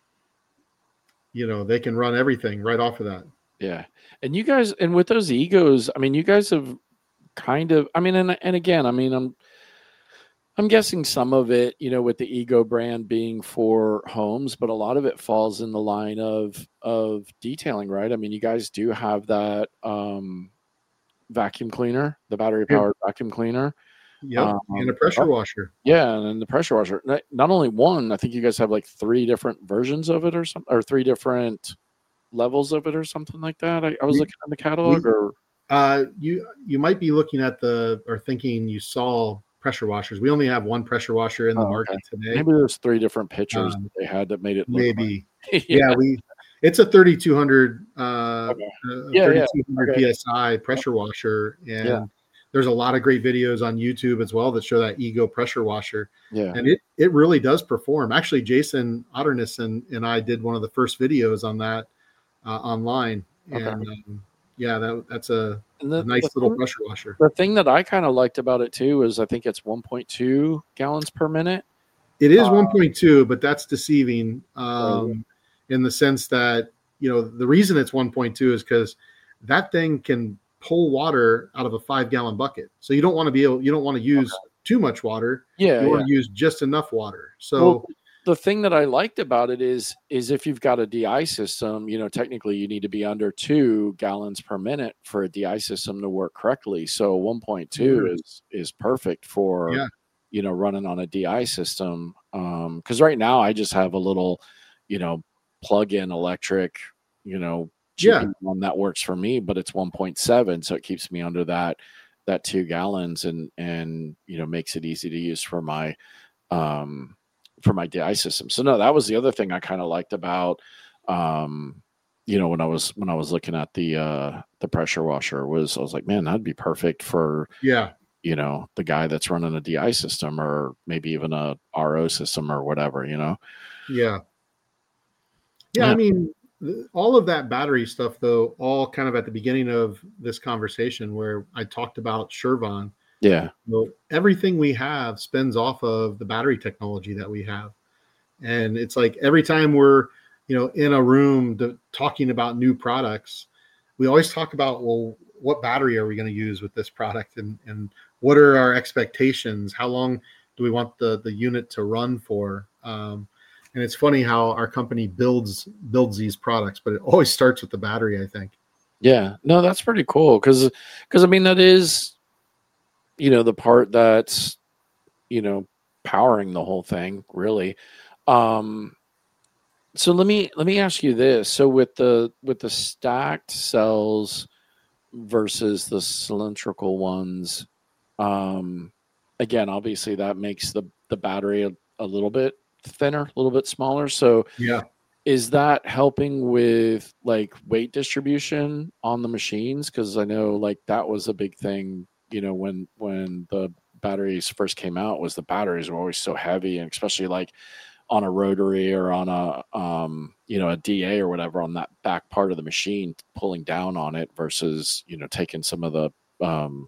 you know, they can run everything right off of that. Yeah. And you guys, and with those egos, I mean, you guys have kind of, I mean, and and again, I mean, I'm I'm guessing some of it, you know, with the Ego brand being for homes, but a lot of it falls in the line of of detailing, right? I mean, you guys do have that um, vacuum cleaner, the battery powered vacuum cleaner. Yep. Um, and a pressure oh, washer. Yeah, and then the pressure washer. Not, not only one, I think you guys have like three different versions of it, or some, or three different levels of it, or something like that. I, I was We- looking at the catalog, we- or Uh, you you might be looking at the or thinking you saw pressure washers. We only have one pressure washer in the Oh, market today. maybe there's three different pictures Um, that they had that made it look Maybe. like, Yeah, we it's a thirty-two hundred uh, Okay. uh, Yeah, yeah. thirty-two hundred Okay. P S I pressure washer, and Yeah. there's a lot of great videos on YouTube as well that show that Ego pressure washer. Yeah. And it, it really does perform. Actually, Jason Otternissen and I did one of the first videos on that uh, online. Okay. And um, yeah, that, that's a, the, a nice the little thing, pressure washer. The thing that I kind of liked about it too is I think it's one point two gallons per minute. It is uh, one point two, but that's deceiving um, right. in the sense that, you know, the reason it's one point two is because that thing can pull water out of a five gallon bucket. So you don't want to be able, you don't want to use okay. too much water. Yeah. You want yeah. to use just enough water. So well, the thing that I liked about it is, is if you've got a D I system, you know, technically you need to be under two gallons per minute for a D I system to work correctly. So one point two yeah. is, is perfect for, yeah. you know, running on a D I system. Um, cause right now I just have a little, you know, plug-in electric, you know, yeah. one that works for me, but it's one point seven. So it keeps me under that, that two gallons and, and, you know, makes it easy to use for my, um, for my D I system. So no, that was the other thing I kind of liked about, um, you know, when I was, when I was looking at the, uh, the pressure washer was, I was like, man, that'd be perfect for, yeah, you know, the guy that's running a D I system or maybe even a R O system or whatever, you know? Yeah. Yeah. yeah. I mean, all of that battery stuff, though, all kind of at the beginning of this conversation where I talked about Shervon. Yeah. So everything we have spins off of the battery technology that we have. And it's like every time we're, you know, in a room to, talking about new products, we always talk about, well, what battery are we going to use with this product? And, and what are our expectations? How long do we want the, the unit to run for? Um, And it's funny how our company builds builds these products, but it always starts with the battery, I think. Yeah, no, that's pretty cool because because I mean that is, you know, the part that's, you know, powering the whole thing really. Um, so let me let me ask you this: so with the with the stacked cells versus the cylindrical ones, um, again, obviously that makes the the battery a, a little bit thinner, a little bit smaller. So yeah, is that helping with like weight distribution on the machines? Because I know like that was a big thing, you know, when when the batteries first came out, was the batteries were always so heavy, and especially like on a rotary or on a um you know a D A or whatever on that back part of the machine, pulling down on it versus, you know, taking some of the um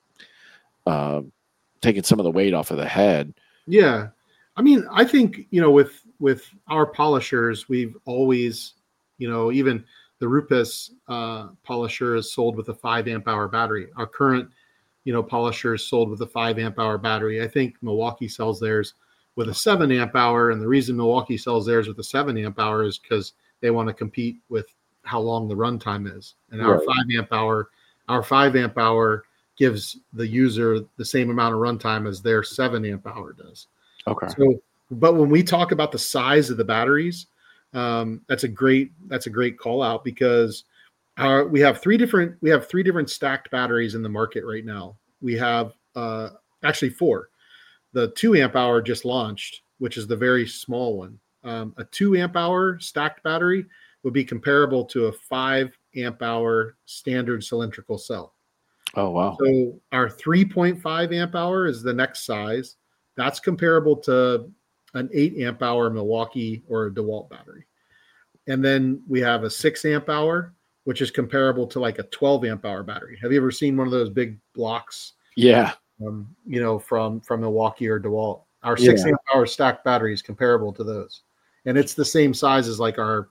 uh taking some of the weight off of the head. Yeah. I mean, I think, you know, with with our polishers, we've always, you know, even the Rupes uh, polisher is sold with a five amp hour battery. Our current, you know, polisher is sold with a five amp hour battery. I think Milwaukee sells theirs with a seven amp hour. And the reason Milwaukee sells theirs with a seven amp hour is because they want to compete with how long the runtime is. And our right. five amp hour, our five amp hour gives the user the same amount of runtime as their seven amp hour does. Okay. So, but when we talk about the size of the batteries, um, that's a great that's a great call out because our we have three different we have three different stacked batteries in the market right now. We have uh, actually four. The two amp hour just launched, which is the very small one. Um, a two amp hour stacked battery would be comparable to a five amp hour standard cylindrical cell. Oh wow! So our three point five amp hour is the next size. That's comparable to an eight amp hour Milwaukee or a DeWalt battery. And then we have a six amp hour, which is comparable to like a twelve amp hour battery. Have you ever seen one of those big blocks? Yeah. Um, you know, from, from Milwaukee or DeWalt. Our yeah. six amp hour stacked battery is comparable to those. And it's the same size as like our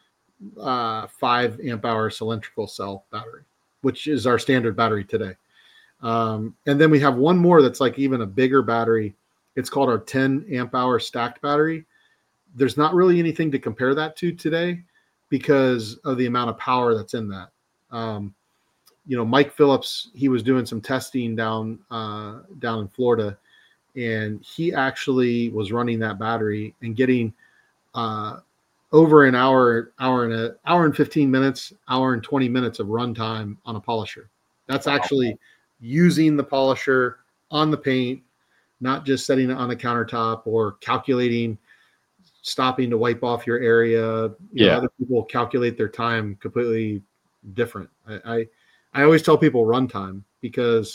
uh, five amp hour cylindrical cell battery, which is our standard battery today. Um, and then we have one more that's like even a bigger battery. It's called our ten amp hour stacked battery. There's not really anything to compare that to today because of the amount of power that's in that. Um, you know, Mike Phillips, he was doing some testing down uh, down in Florida, and he actually was running that battery and getting uh, over an hour, hour and a hour and fifteen minutes, hour and twenty minutes of runtime on a polisher. That's actually using the polisher on the paint, not just setting it on the countertop or calculating, stopping to wipe off your area. You yeah. know, other people calculate their time completely different. I, I, I always tell people runtime because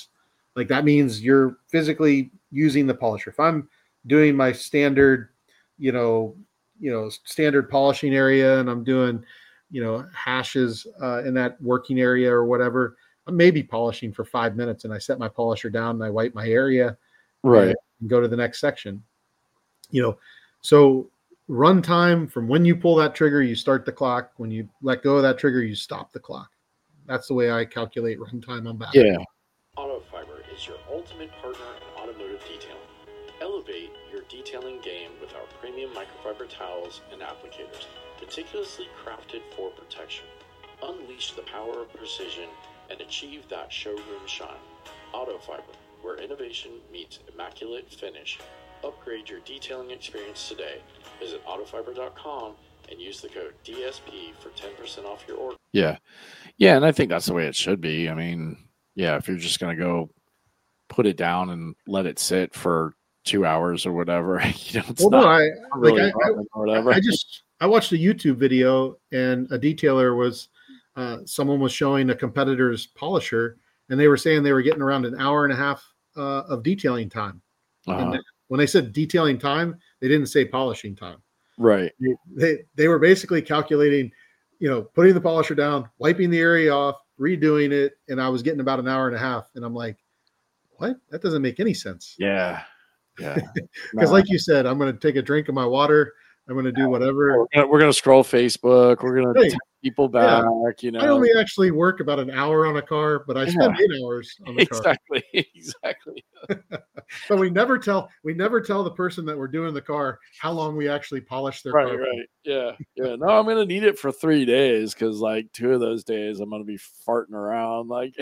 Like that means you're physically using the polisher. If I'm doing my standard, you know, you know, standard polishing area, and I'm doing, you know, hashes uh, in that working area or whatever, I'm maybe polishing for five minutes, and I set my polisher down and I wipe my area, Right. and go to the next section. You know, so run time from when you pull that trigger, you start the clock. When you let go of that trigger, you stop the clock. That's the way I calculate run time on back. Yeah. Autofiber is your ultimate partner in automotive detailing. Elevate your detailing game with our premium microfiber towels and applicators, meticulously crafted for protection. Unleash the power of precision and achieve that showroom shine. Autofiber, where innovation meets immaculate finish. Upgrade your detailing experience today. Visit autofiber dot com and use the code D S P for ten percent off your order. Yeah. Yeah. And I think that's the way it should be. I mean, yeah, if you're just going to go put it down and let it sit for two hours or whatever, you know, it's well, not no, I, really like I, or whatever. I, I just, I watched a YouTube video, and a detailer was, uh, someone was showing a competitor's polisher, and they were saying they were getting around an hour and a half uh, of detailing time. Uh-huh. And when they said detailing time, they didn't say polishing time. Right. They, they, they were basically calculating, you know, putting the polisher down, wiping the area off, redoing it. And I was getting about an hour and a half. And I'm like, what? That doesn't make any sense. Yeah. Yeah. Because No. like you said, I'm going to take a drink of my water. I'm going to do whatever. We're gonna, we're gonna scroll Facebook. We're gonna Hey, text people back. yeah. You know, I only actually work about an hour on a car, but I spend Yeah. eight hours on the car. exactly, exactly. But we never tell we never tell the person that we're doing the car how long we actually polish their Right, car. right. Yeah, yeah. No, I'm gonna need it for three days because, like, two of those days I'm gonna be farting around. Like,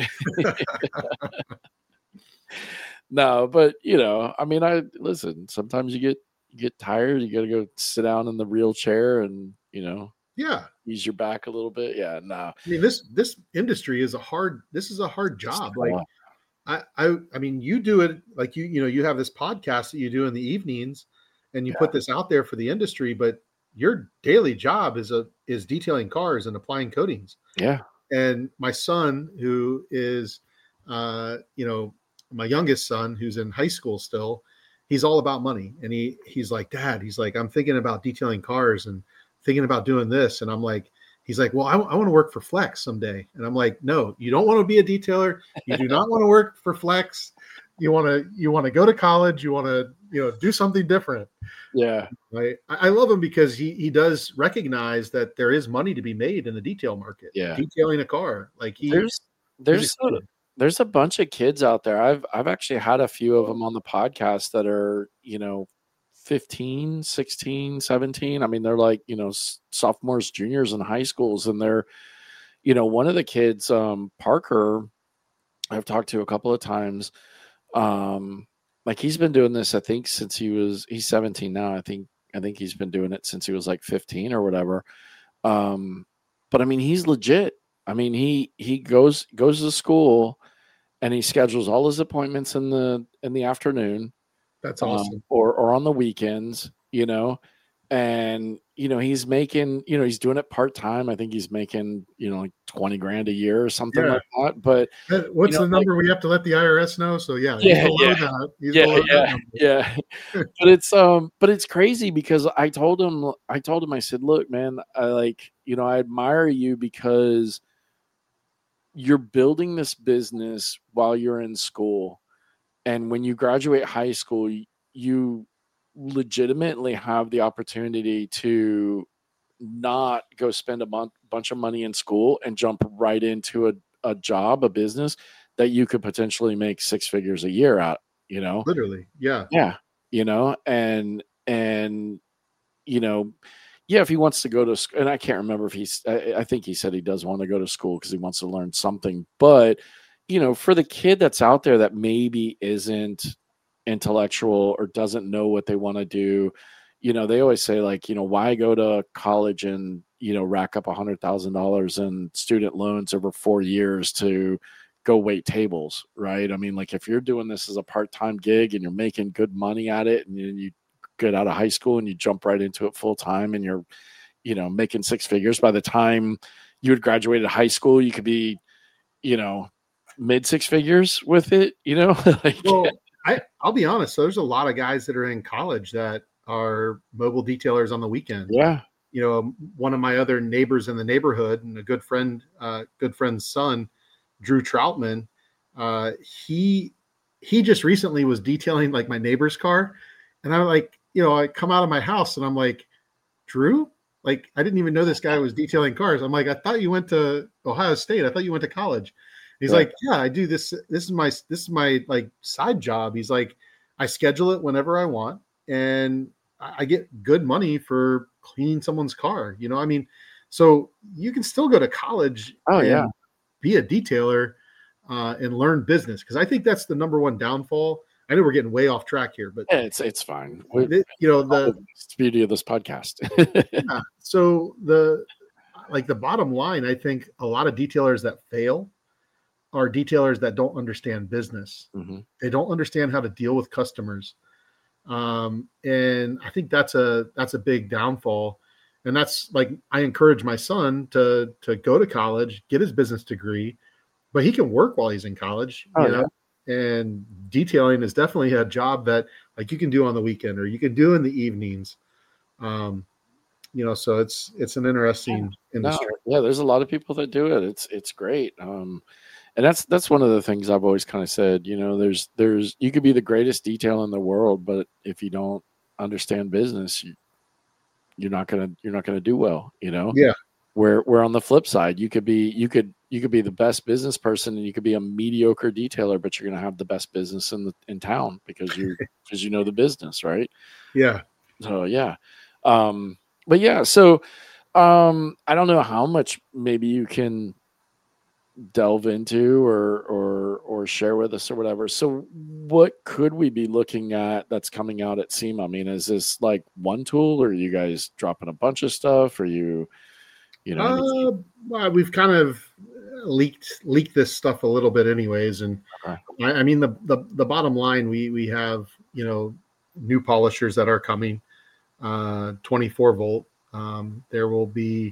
no, but you know, I mean, I listen. Sometimes you get you get tired. You got to go sit down in the real chair and you know Yeah. ease your back a little bit. Yeah, no. I mean, this this industry is a hard this is a hard job. Like tough. I, I I mean, you do it like you you know you have this podcast that you do in the evenings, and you Yeah. put this out there for the industry, but your daily job is a is detailing cars and applying coatings. Yeah, And my son, who is uh, you know, my youngest son, who's in high school still, he's all about money. And he he's like, Dad, he's like, I'm thinking about detailing cars and thinking about doing this. And I'm like, he's like, well, I, I want to work for Flex someday. And I'm like, no, you don't want to be a detailer. You do not want to work for Flex. You want to, you want to go to college. You want to, you know, do something different. yeah, Right. I, I love him because he, he does recognize that there is money to be made in the detail market. Yeah. Detailing a car. Like he, there's there's a, kid. there's a bunch of kids out there. I've I've actually had a few of them on the podcast that are, you know, fifteen, sixteen, seventeen. I mean, they're like, you know, s- sophomores, juniors in high schools. And they're, you know, one of the kids, um, Parker, I've talked to a couple of times. Um, like he's been doing this, I think, since he was, he's seventeen now. I think, I think he's been doing it since he was like fifteen or whatever. Um, but I mean, he's legit. I mean, he, he goes, goes to school and he schedules all his appointments in the, in the afternoon. That's awesome. Um, or or on the weekends, you know, and you know he's making, you know, he's doing it part time. I think he's making, you know, like twenty grand a year or something Yeah. like that. But Uh, What's you know, the number we have to let the I R S know? So yeah, he's Yeah, below yeah. that. He's yeah, below that yeah, number. yeah. But it's um, but it's crazy because I told him, I told him, I said, look, man, I like, you know, I admire you because you're building this business while you're in school, and when you graduate high school, y- you legitimately have the opportunity to not go spend a month, bunch of money in school and jump right into a, a job, a business that you could potentially make six figures a year at, you know? Literally. Yeah. Yeah. You know, and, and, you know, yeah, if he wants to go to school, and I can't remember if he's, I, I think he said he does want to go to school because he wants to learn something. But, you know, for the kid that's out there that maybe isn't intellectual or doesn't know what they want to do, you know, they always say, like, you know, why go to college and, you know, rack up a hundred thousand dollars in student loans over four years to go wait tables, right? I mean, like, if you're doing this as a part-time gig and you're making good money at it, and you, you get out of high school and you jump right into it full time, and you're, you know, making six figures by the time you had graduated high school, you could be, you know, mid six figures with it, you know? Like, Well, I, I'll be honest. So there's a lot of guys that are in college that are mobile detailers on the weekend. yeah. You know, one of my other neighbors in the neighborhood and a good friend, uh, good friend's son, Drew Troutman, uh, he he just recently was detailing like my neighbor's car, and I'm like, you know, I come out of my house and I'm like, Drew, like I didn't even know this guy was detailing cars. I'm like, I thought you went to Ohio State. I thought you went to college. He's Yeah. like, yeah, I do this. This is my this is my like side job. He's like, I schedule it whenever I want, and I I get good money for cleaning someone's car. You know, I mean, so you can still go to college Oh, and yeah. be a detailer uh, and learn business, because I think that's the number one downfall. I know we're getting way off track here, but Yeah, it's it's fine. We- the- you know the It's the beauty of this podcast. yeah, so the like the bottom line, I think a lot of detailers that fail are detailers that don't understand business. Mhm. They don't understand how to deal with customers. Um, and I think that's a that's a big downfall. And that's like I encourage my son to to go to college, get his business degree, but he can work while he's in college, Oh, you know. And detailing is definitely a job that like you can do on the weekend or you can do in the evenings. Um, you know, so it's it's an interesting No, industry. yeah, there's a lot of people that do it. It's it's great. Um, and that's that's one of the things I've always kind of said. You know, there's there's you could be the greatest detail in the world, but if you don't understand business, you, you're not gonna you're not gonna do well. You know. Yeah. Where where on the flip side, you could be you could you could be the best business person and you could be a mediocre detailer, but you're gonna have the best business in the in town because you because you know the business, right? Yeah. So yeah. Um, but yeah, so um, I don't know how much maybe you can delve into or or or share with us or whatever. So what could we be looking at that's coming out at SEMA? I mean, is this like one tool or are you guys dropping a bunch of stuff? Or you you know any- Uh, well, we've kind of leaked leaked this stuff a little bit, anyways. And Okay. I, I mean, the, the the bottom line, we we have you know new polishers that are coming, uh, twenty-four volt. Um, there will be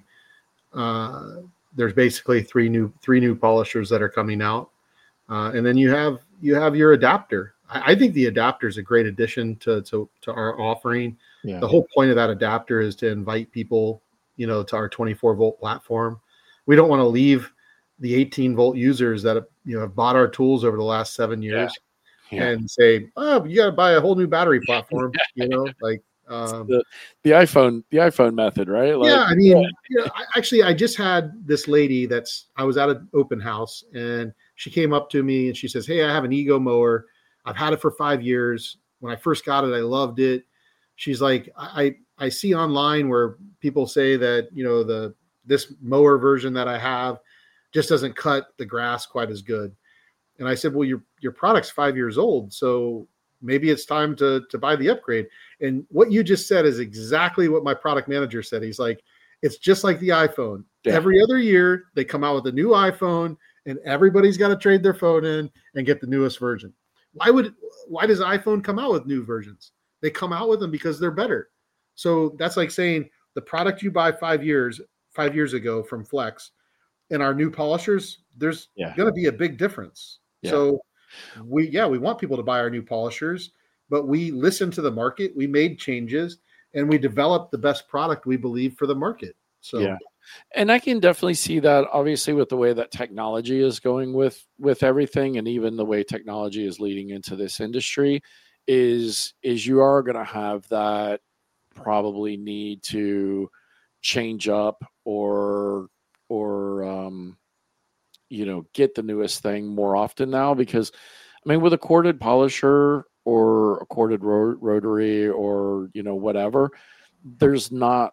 uh, there's basically three new three new polishers that are coming out, uh, and then you have you have your adapter. I, I think the adapter is a great addition to to to our offering. yeah. The whole point of that adapter is to invite people, you know, to our twenty-four volt platform. We don't want to leave the eighteen volt users that have, you know, have bought our tools over the last seven years Yeah. and say, oh, you got to buy a whole new battery platform, you know, like, um, the, the iPhone, the iPhone method, right? Like, yeah, I mean, you know, I, actually, I just had this lady that's, I was at an open house and she came up to me and she says, hey, I have an Ego mower. I've had it for five years. When I first got it, I loved it. She's like, I, I see online where people say that, you know, the, this mower version that I have just doesn't cut the grass quite as good. And I said, well, your, your product's five years old. So maybe it's time to, to buy the upgrade. And what you just said is exactly what my product manager said. He's like, it's just like the iPhone. Yeah. Every other year they come out with a new iPhone and everybody's got to trade their phone in and get the newest version. Why would, why does iPhone come out with new versions? They come out with them because they're better. So that's like saying the product you buy five years, five years ago from Flex and our new polishers, there's Yeah. going to be a big difference. Yeah. So we, yeah, we want people to buy our new polishers, but we listened to the market, we made changes, and we developed the best product we believe for the market. So yeah. And I can definitely see that obviously with the way that technology is going with, with everything. And even the way technology is leading into this industry is, is you are going to have that probably need to change up or, or, um, you know, get the newest thing more often now, because I mean, with a corded polisher or a corded ro- rotary or, you know, whatever, there's not,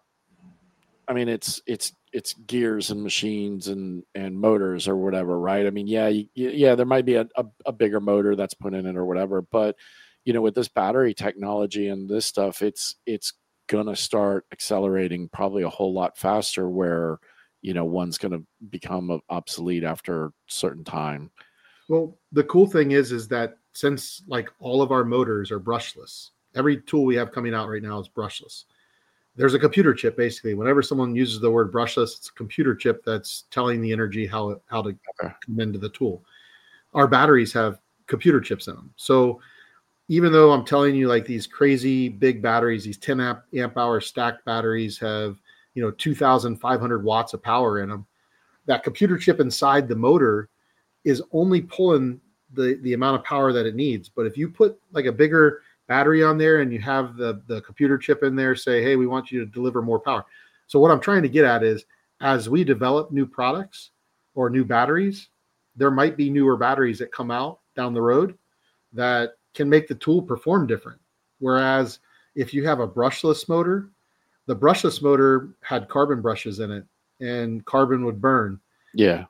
I mean, it's, it's, it's gears and machines and, and motors or whatever. Right. I mean, yeah, you, yeah, there might be a, a, a bigger motor that's put in it or whatever, but you know, with this battery technology and this stuff, it's, it's going to start accelerating probably a whole lot faster where, you know, one's going to become obsolete after a certain time. Well, the cool thing is, is that since like all of our motors are brushless, every tool we have coming out right now is brushless. There's a computer chip, basically. Whenever someone uses the word brushless, it's a computer chip that's telling the energy how, how to Okay. come into the tool. our batteries have computer chips in them. So even though I'm telling you like these crazy big batteries, these ten amp, amp hour stacked batteries have, you know, two thousand five hundred watts of power in them, that computer chip inside the motor is only pulling the, the amount of power that it needs. But if you put like a bigger battery on there and you have the, the computer chip in there, say, hey, we want you to deliver more power. So what I'm trying to get at is as we develop new products or new batteries, there might be newer batteries that come out down the road that can make the tool perform different. Whereas if you have a brushless motor, the brushless motor had carbon brushes in it and carbon would burn. Yeah.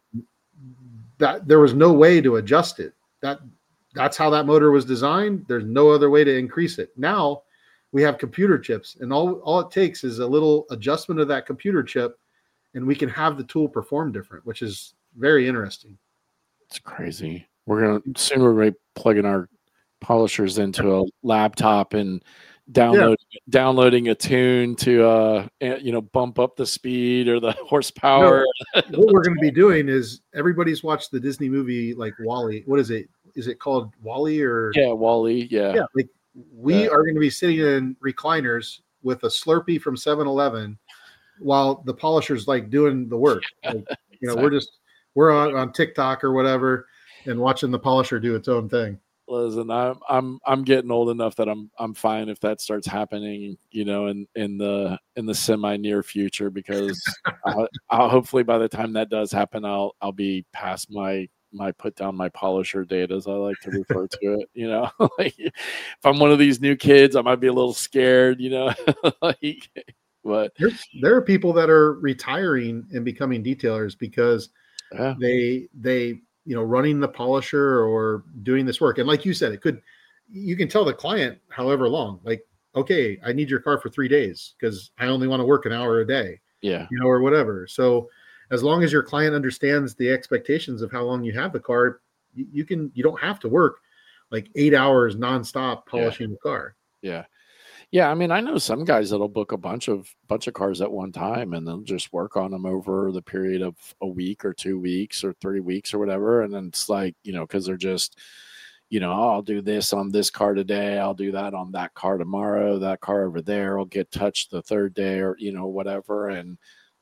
That there was no way to adjust it. That that's how that motor was designed. There's no other way to increase it. Now we have computer chips, and all, all it takes is a little adjustment of that computer chip, and we can have the tool perform different, which is very interesting. It's crazy. We're gonna soon we're gonna be plugging our polishers into a laptop and download yeah. downloading a tune to uh you know bump up the speed or the horsepower. No, what we're going to be doing is everybody's watched the Disney movie like WALL-E. What is it? Is it called WALL-E or yeah WALL-E? Yeah, yeah. Like we yeah. are going to be sitting in recliners with a Slurpee from seven eleven while the polisher's like doing the work. Like, you know, exactly. we're just we're on, on TikTok or whatever and watching the polisher do its own thing. Listen, I'm I'm I'm getting old enough that I'm I'm fine if that starts happening, you know, in, in the in the semi near future, because I'll, I'll hopefully by the time that does happen, I'll I'll be past my my put down my polisher date, as I like to refer to it. You know, like if I'm one of these new kids, I might be a little scared, you know. like, but there, there are people that are retiring and becoming detailers because yeah. they they. you know, running the polisher or doing this work. And like you said, it could, you can tell the client however long, like, okay, I need your car for three days because I only want to work an hour a day. Yeah. You know, or whatever. So as long as your client understands the expectations of how long you have the car, you, you can, you don't have to work like eight hours nonstop polishing yeah. the car. Yeah. Yeah, I mean, I know some guys that'll book a bunch of bunch of cars at one time, and they'll just work on them over the period of a week or two weeks or three weeks or whatever. And then it's like, you know, because they're just, you know, oh, I'll do this on this car today, I'll do that on that car tomorrow, that car over there will get touched the third day, or you know, whatever. And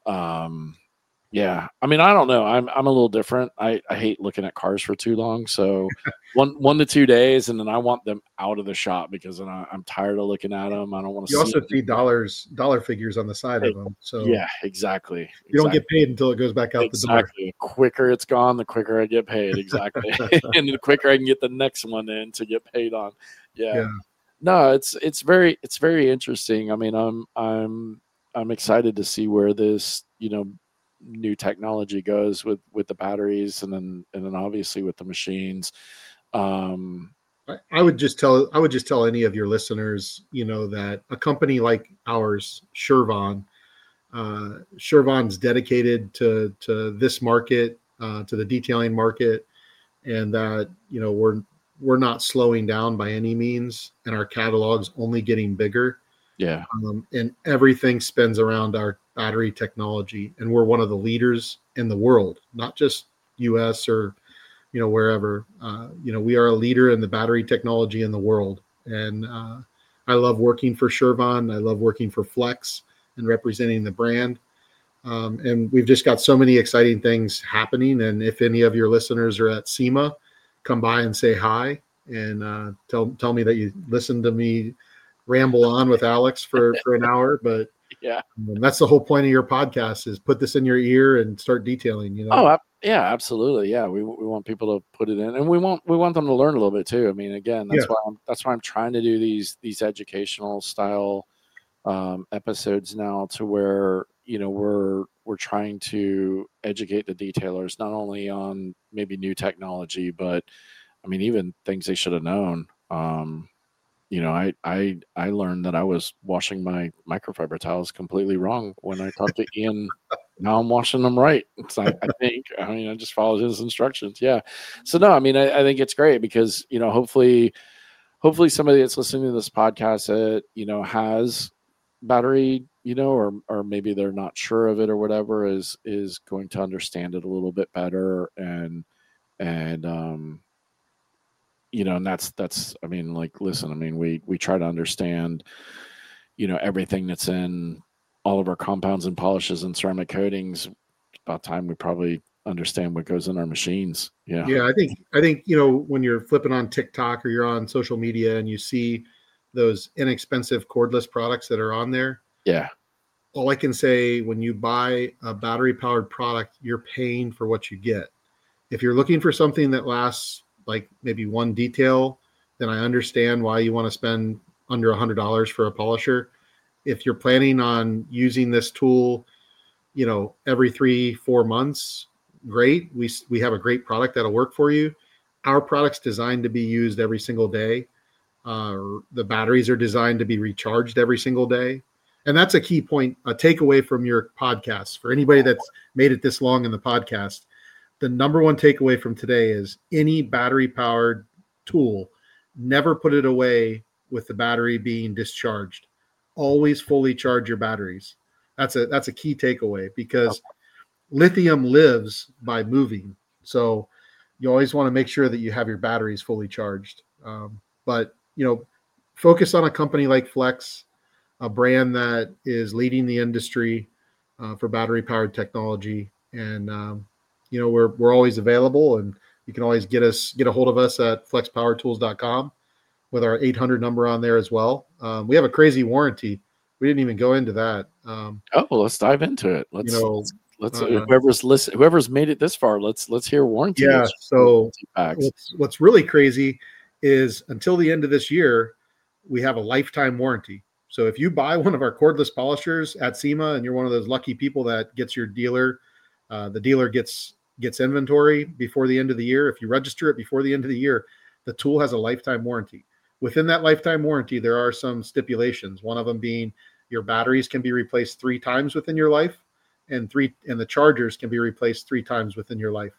um, yeah, I mean, I don't know. I'm I'm a little different. I, I hate looking at cars for too long. So one one to two days, and then I want them out of the shop because then I, I'm tired of looking at them. I don't want to. You see also them. see dollars dollar figures on the side of them. So yeah, exactly. You exactly. don't get paid until it goes back out exactly. the door. The quicker it's gone, the quicker I get paid. Exactly, and the quicker I can get the next one in to get paid on. Yeah. yeah. No, it's it's very it's very interesting. I mean, I'm I'm I'm excited to see where this, you know, new technology goes with with the batteries, and then and then obviously with the machines. um I, I would just tell I would just tell any of your listeners, you know, that a company like ours, Shervon, uh Shervon's dedicated to to this market, uh to the detailing market, and that, you know, we're we're not slowing down by any means, and our catalog's only getting bigger. Yeah. Um, and everything spins around our battery technology, and we're one of the leaders in the world, not just U S or, you know, wherever. Uh, you know, we are a leader in the battery technology in the world. And uh, I love working for Shervon. I love working for Flex and representing the brand. Um, and we've just got so many exciting things happening. And if any of your listeners are at SEMA, come by and say hi, and uh, tell tell me that you listened to me ramble on with Alex for, for an hour. But yeah, um, that's the whole point of your podcast, is put this in your ear and start detailing, you know? Oh, yeah, absolutely. Yeah. We, we want people to put it in, and we want, we want them to learn a little bit too. I mean, again, that's yeah. why I'm, that's why I'm trying to do these, these educational style um, episodes now, to where, you know, we're, we're trying to educate the detailers, not only on maybe new technology, but I mean, even things they should have known. Um, You know, I, I I learned that I was washing my microfiber towels completely wrong when I talked to Ian. Now I'm washing them right. It's like, I think, I mean, I just followed his instructions. Yeah. So no, I mean, I, I think it's great because, you know, hopefully, hopefully somebody that's listening to this podcast that, you know, has battery, you know, or, or maybe they're not sure of it or whatever, is, is going to understand it a little bit better, and, and, um, you know, and that's that's I mean, like, listen, I mean, we we try to understand, you know, everything that's in all of our compounds and polishes and ceramic coatings. It's about time we probably understand what goes in our machines. Yeah. Yeah, I think I think you know when you're flipping on TikTok or you're on social media and you see those inexpensive cordless products that are on there. Yeah. All I can say, when you buy a battery powered product, you're paying for what you get. If you're looking for something that lasts like maybe one detail, then I understand why you want to spend under a hundred dollars for a polisher. If you're planning on using this tool, you know, every three, four months, great. We, we have a great product that'll work for you. Our product's designed to be used every single day. Uh, the batteries are designed to be recharged every single day. And that's a key point, a takeaway from your podcast. For anybody that's made it this long in the podcast, the number one takeaway from today is any battery-powered tool, never put it away with the battery being discharged. Always fully charge your batteries. That's a that's a key takeaway, because okay. lithium lives by moving. So you always want to make sure that you have your batteries fully charged. Um, but, you know, focus on a company like Flex, a brand that is leading the industry uh, for battery-powered technology. And, um, you know, we're we're always available, and you can always get us get a hold of us at flex power tools dot com with our eight hundred number on there as well. Um, we have a crazy warranty. We didn't even go into that. Um, oh, well, let's dive into it. Let's, you know, let's, let's uh, whoever's listen, whoever's made it this far, let's let's hear warranty. Yeah. So what's, what's really crazy is until the end of this year, we have a lifetime warranty. So if you buy one of our cordless polishers at SEMA and you're one of those lucky people that gets your dealer, uh, the dealer gets gets inventory before the end of the year. If you register it before the end of the year, the tool has a lifetime warranty. Within that lifetime warranty, there are some stipulations. One of them being your batteries can be replaced three times within your life, and three and the chargers can be replaced three times within your life.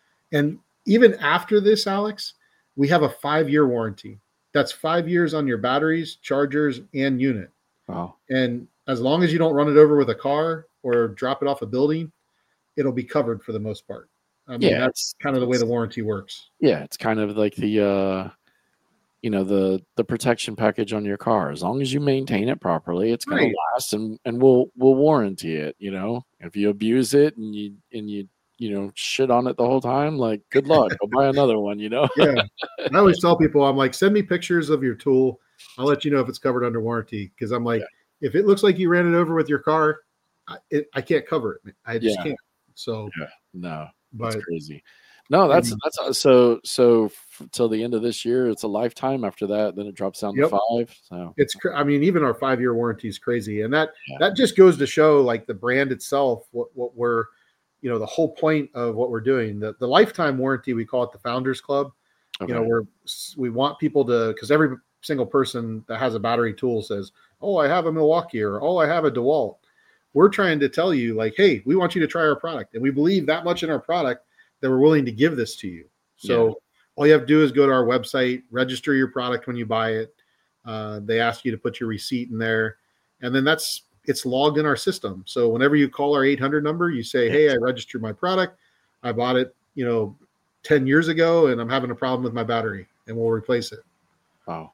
And even after this, Alex, we have a five-year warranty. That's five years on your batteries, chargers, and unit. Wow. And as long as you don't run it over with a car or drop it off a building, it'll be covered for the most part. I mean, yeah, that's kind of the way the warranty works. Yeah, it's kind of like the, uh, you know, the the protection package on your car. As long as you maintain it properly, it's going Right. to last, and and we'll we'll warranty it. You know, if you abuse it and you and you you know shit on it the whole time, like, good luck. Go buy another one. You know. Yeah, I always tell people, I'm like, send me pictures of your tool. I'll let you know if it's covered under warranty, because I'm like, yeah. if it looks like you ran it over with your car, I, it, I can't cover it. I just Yeah. can't. So Yeah. No, but that's crazy. No, that's Mhm. that's uh, so so f- till the end of this year, it's a lifetime. After that, then it drops down Yep. to five. So it's, cr- I mean, even our five-year warranty is crazy. And that, Yeah. that just goes to show, like, the brand itself, what, what we're, you know, the whole point of what we're doing. The, the lifetime warranty, we call it the Founders Club. okay. You know, we're, we want people to, because every single person that has a battery tool says, oh, I have a Milwaukee, or, oh, I have a DeWalt. We're trying to tell you, like, hey, we want you to try our product. And we believe that much in our product that we're willing to give this to you. So Yeah. all you have to do is go to our website, register your product when you buy it. Uh, they ask you to put your receipt in there, and then that's, it's logged in our system. So whenever you call our eight hundred number, you say, hey, I registered my product. I bought it, you know, ten years ago, and I'm having a problem with my battery, and we'll replace it. Wow.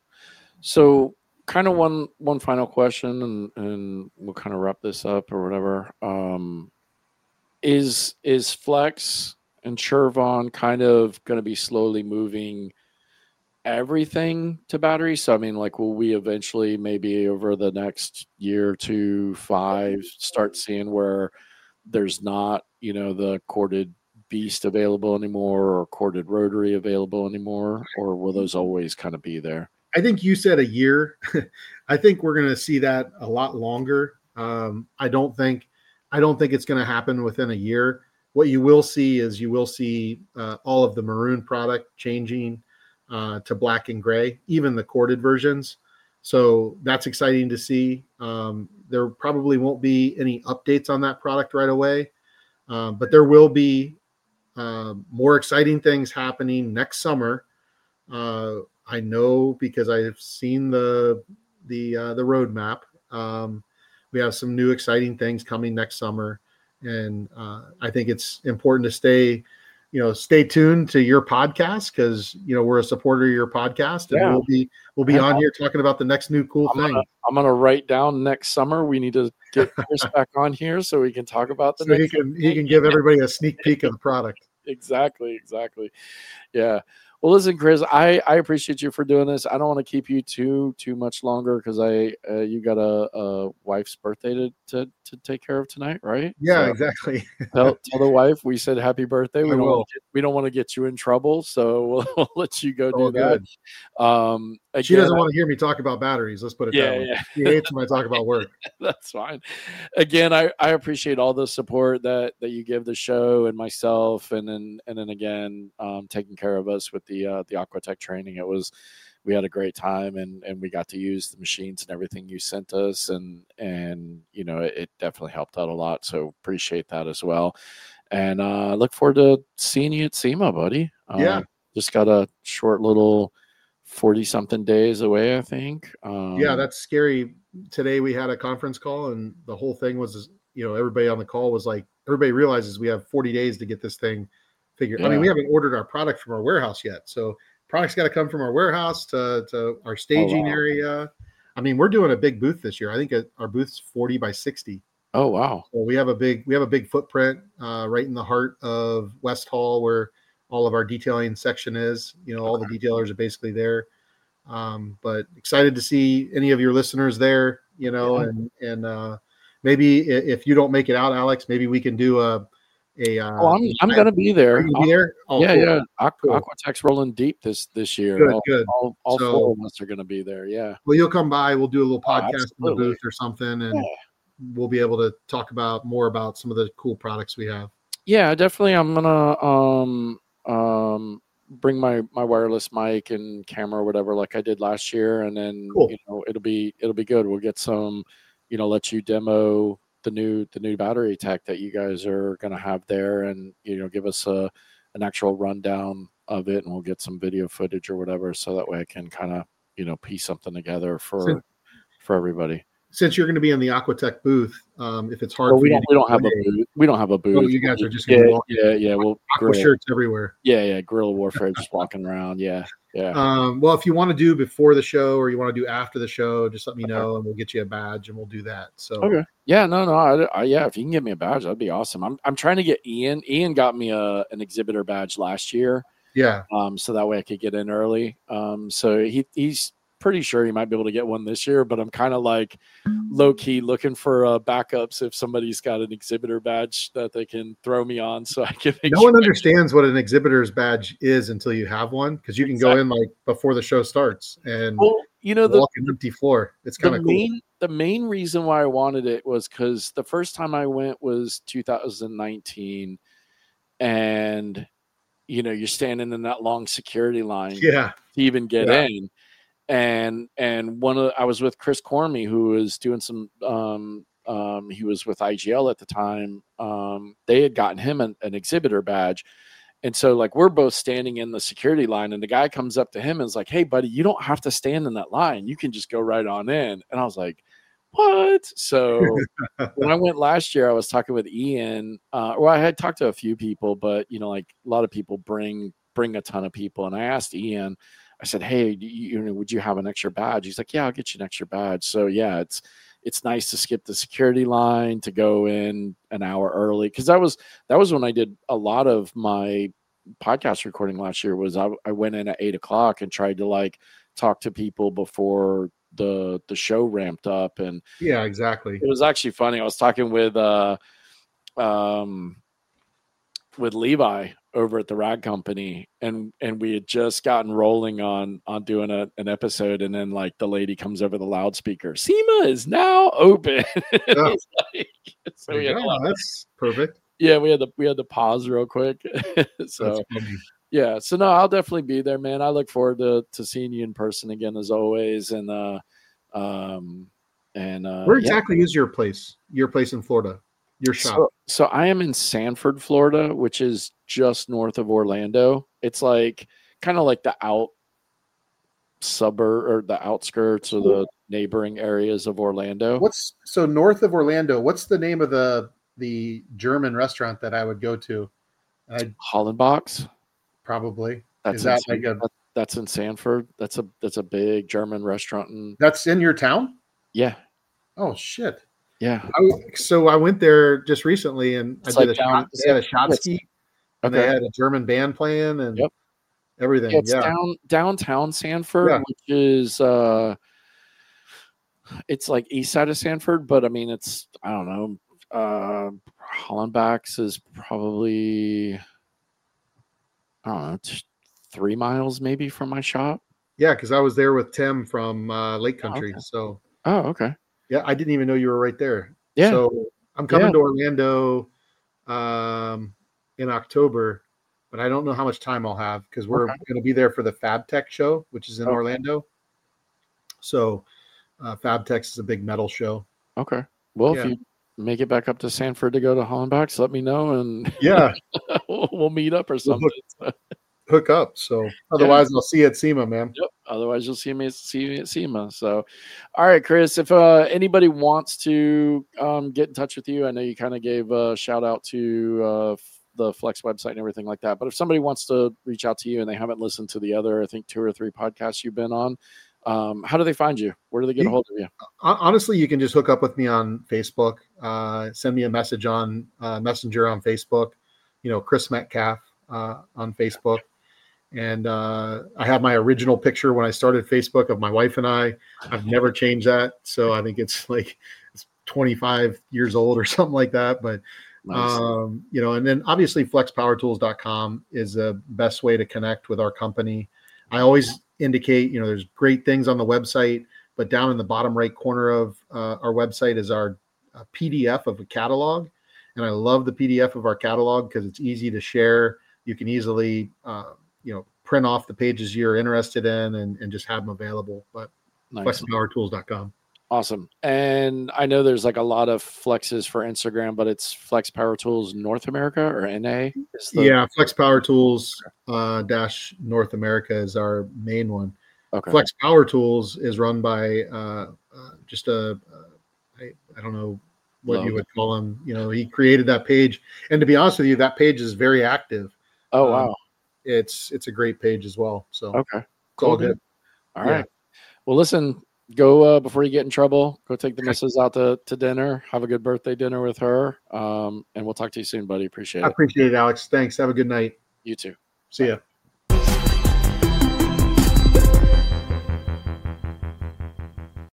So kind of one one final question, and and we'll kind of wrap this up or whatever. Um, is is Flex and Chervon kind of going to be slowly moving everything to batteries? So I mean, like, will we eventually, maybe over the next year, two, five, start seeing where there's not, you know, the corded beast available anymore, or corded rotary available anymore, or will those always kind of be there? I think you said a year. I think we're going to see that a lot longer. Um, I don't think, I don't think it's going to happen within a year. What you will see is you will see uh, all of the maroon product changing uh, to black and gray, even the corded versions. So that's exciting to see. Um, there probably won't be any updates on that product right away, um, but there will be uh, more exciting things happening next summer. Uh, I know, because I've seen the the uh, the roadmap. Um, we have some new exciting things coming next summer, and uh, I think it's important to stay, you know, stay tuned to your podcast because you know we're a supporter of your podcast, and Yeah. we'll be we'll be on here talking about the next new cool I'm thing. gonna, I'm gonna write down next summer. We need to get Chris back on here so we can talk about the So next. he can he can give everybody a sneak peek of the product. Exactly, exactly. Yeah. Well, listen, Chris, I, I appreciate you for doing this. I don't want to keep you too too much longer because I uh, you got a, a wife's birthday to, to to take care of tonight, right? Yeah, So exactly. tell, tell the wife we said happy birthday. We I don't will. want to get, we don't want to get you in trouble, so we'll, we'll let you go All do that. good. Um, again, She doesn't want to hear me talk about batteries. Let's put it Yeah, that way. yeah. She hates when I talk about work. That's fine. Again, I, I appreciate all the support that that you give the show and myself, and then and then again, um, taking care of us with the uh, the Aquatech training. It was we had a great time, and and we got to use the machines and everything you sent us, and and you know it, it definitely helped out a lot. So appreciate that as well, and uh, look forward to seeing you at SEMA, buddy. Uh, Yeah. just got a short little forty something days away, I think. Um, Yeah, that's scary. Today we had a conference call, and the whole thing was, you know, everybody on the call was like, everybody realizes we have forty days to get this thing figured. I mean, Yeah. we haven't ordered our product from our warehouse yet, so product's got to come from our warehouse to to our staging wow. area. I mean, we're doing a big booth this year. I think our booth's forty by sixty. Oh wow. So we have a big we have a big footprint uh, right in the heart of West Hall, where all of our detailing section is. You know, all the detailers are basically there. Um, but excited to see any of your listeners there. You know, Yeah. and and uh, maybe i- if you don't make it out, Alex, maybe we can do a a. Uh, Oh, I'm I'm gonna be Are there. you gonna be there? Oh, yeah, cool. yeah. Aqu- Cool. Aquatech's rolling deep this this year. Good, all, good. all, all So- four of us are gonna be there. Yeah. Well, you'll come by. We'll do a little Oh, podcast in the absolutely. booth or something, and Yeah. we'll be able to talk about more about some of the cool products we have. Yeah, definitely. I'm gonna um um bring my my wireless mic and camera or whatever like I did last year, and then Cool. you know it'll be it'll be good. We'll get some, you know, let you demo the new the new battery tech that you guys are gonna have there, and you know give us a an actual rundown of it, and we'll get some video footage or whatever, so that way I can kind of you know piece something together for So- for everybody. Since you're going to be in the Aquatech booth, um, if it's hard Well, for we you don't to we don't have a get booth. We don't have a booth. Oh, you guys are just yeah gonna walk yeah yeah. We'll Aqua grill. shirts everywhere. Yeah, yeah, guerrilla warfare, just walking around. Yeah, yeah. Um, well, if you want to do before the show or you want to do after the show, just let me Okay. know and we'll get you a badge and we'll do that. So Okay. Yeah, no, no. I, I, yeah, if you can get me a badge, that'd be awesome. I'm I'm trying to get Ian. Ian got me a an exhibitor badge last year, yeah, um, so that way I could get in early. Um, so he he's pretty sure he might be able to get one this year, but I'm kind of like low key looking for uh, backups if somebody's got an exhibitor badge that they can throw me on, so I can. Make no sure one understands what an exhibitor's badge is until you have one, because you can go in like before the show starts and Well, you know the walk an empty floor. It's kind the of cool. main the main reason why I wanted it was because the first time I went was two thousand nineteen, and you know you're standing in that long security line Yeah, to even get Yeah. in, and and one of I was with Chris Cormie, who was doing some um um he was with I G L at the time. Um they had gotten him an, an exhibitor badge. And so, like, we're both standing in the security line, and the guy comes up to him and is like, "Hey, buddy, you don't have to stand in that line. You can just go right on in." And I was like, "What?" So when I went last year, I was talking with Ian. Uh, well, I had talked to a few people, but you know, like a lot of people bring bring a ton of people. And I asked Ian, I said, "Hey, do you, you know, would you have an extra badge?" He's like, "Yeah, I'll get you an extra badge." So yeah, it's it's nice to skip the security line to go in an hour early, because that was that was when I did a lot of my podcast recording last year. Was I, I went in at eight o'clock and tried to like talk to people before the the show ramped up, and yeah, exactly. it was actually funny. I was talking with uh um with Levi over at the Rag Company, and and we had just gotten rolling on on doing a, an episode, and then like the lady comes over the loudspeaker, SEMA is now open. It Yeah. was like- so There we you had to, go. like, That's perfect. yeah, we had to we had to pause real quick. So That's funny. yeah, so no, I'll definitely be there, man. I look forward to to seeing you in person again as always, and uh um and uh Where yeah. exactly is your place? Your place in Florida? Your shop? So, so I am in Sanford, Florida, which is just north of Orlando. It's like kind of like the out suburb or the outskirts or the neighboring areas of Orlando. What's so north of Orlando? What's the name of the the German restaurant that I would go to? I Hollenbach's. probably. That's Is that in, like a? that- that's in Sanford. That's a that's a big German restaurant. In, That's in your town? yeah, Oh shit! yeah. I, so I went there just recently, and It's I did like a down. shot. They had a shot Yes. ski, and they Okay. had a German band playing, and Yep. everything. It's Yeah, down downtown Sanford, Yeah. which is uh, it's like east side of Sanford, but I mean, it's I don't know. Uh, Hollenbach's is probably I don't know, t- three miles maybe from my shop. yeah. Because I was there with Tim from uh, Lake Country. okay. So Oh, okay. yeah, I didn't even know you were right there. Yeah. So I'm coming Yeah. to Orlando um, in October, but I don't know how much time I'll have because we're Okay. going to be there for the FabTech show, which is in Okay. Orlando. So uh, FabTech is a big metal show. Okay. Well, Yeah. if you make it back up to Sanford to go to Hollenbach's, let me know and Yeah, we'll, we'll meet up or something. hook up. So otherwise, I'll see you at SEMA, man. Yep. Otherwise, you'll see me see me at SEMA. So, all right, Chris. If uh, anybody wants to um, get in touch with you, I know you kind of gave a shout out to uh, the Flex website and everything like that. But if somebody wants to reach out to you and they haven't listened to the other, I think two or three podcasts you've been on, um, how do they find you? Where do they get You- a hold of you? Honestly, you can just hook up with me on Facebook. Uh, send me a message on uh, Messenger on Facebook. You know, Chris Metcalf uh, on Facebook. And uh, I have my original picture when I started Facebook of my wife and I. I've never changed that. So I think it's like it's twenty-five years old or something like that. But, Nice. um, you know, and then obviously flex power tools dot com is the best way to connect with our company. I always indicate, you know, there's great things on the website, but down in the bottom right corner of uh, our website is our uh, P D F of a catalog. And I love the P D F of our catalog because it's easy to share. You can easily, uh, you know, print off the pages you're interested in and, and just have them available. But Nice. flex power tools dot com. Awesome. And I know there's like a lot of flexes for Instagram, but it's Flex Power Tools North America or N A? Is the- Yeah, Flex Power Tools uh, dash North America is our main one. Okay. Flex Power Tools is run by uh, uh, just a, uh, I, I don't know what Logan. you would call him. You know, he created that page. And to be honest with you, that page is very active. Oh, Um, wow. It's it's a great page as well. So Okay. it's all dude. good. All Yeah. right. Well, listen, go uh, before you get in trouble. Go take the missus out to, to dinner. Have a good birthday dinner with her. Um, and we'll talk to you soon, buddy. Appreciate I it. appreciate it, Alex. Thanks. Have a good night. You too. See ya.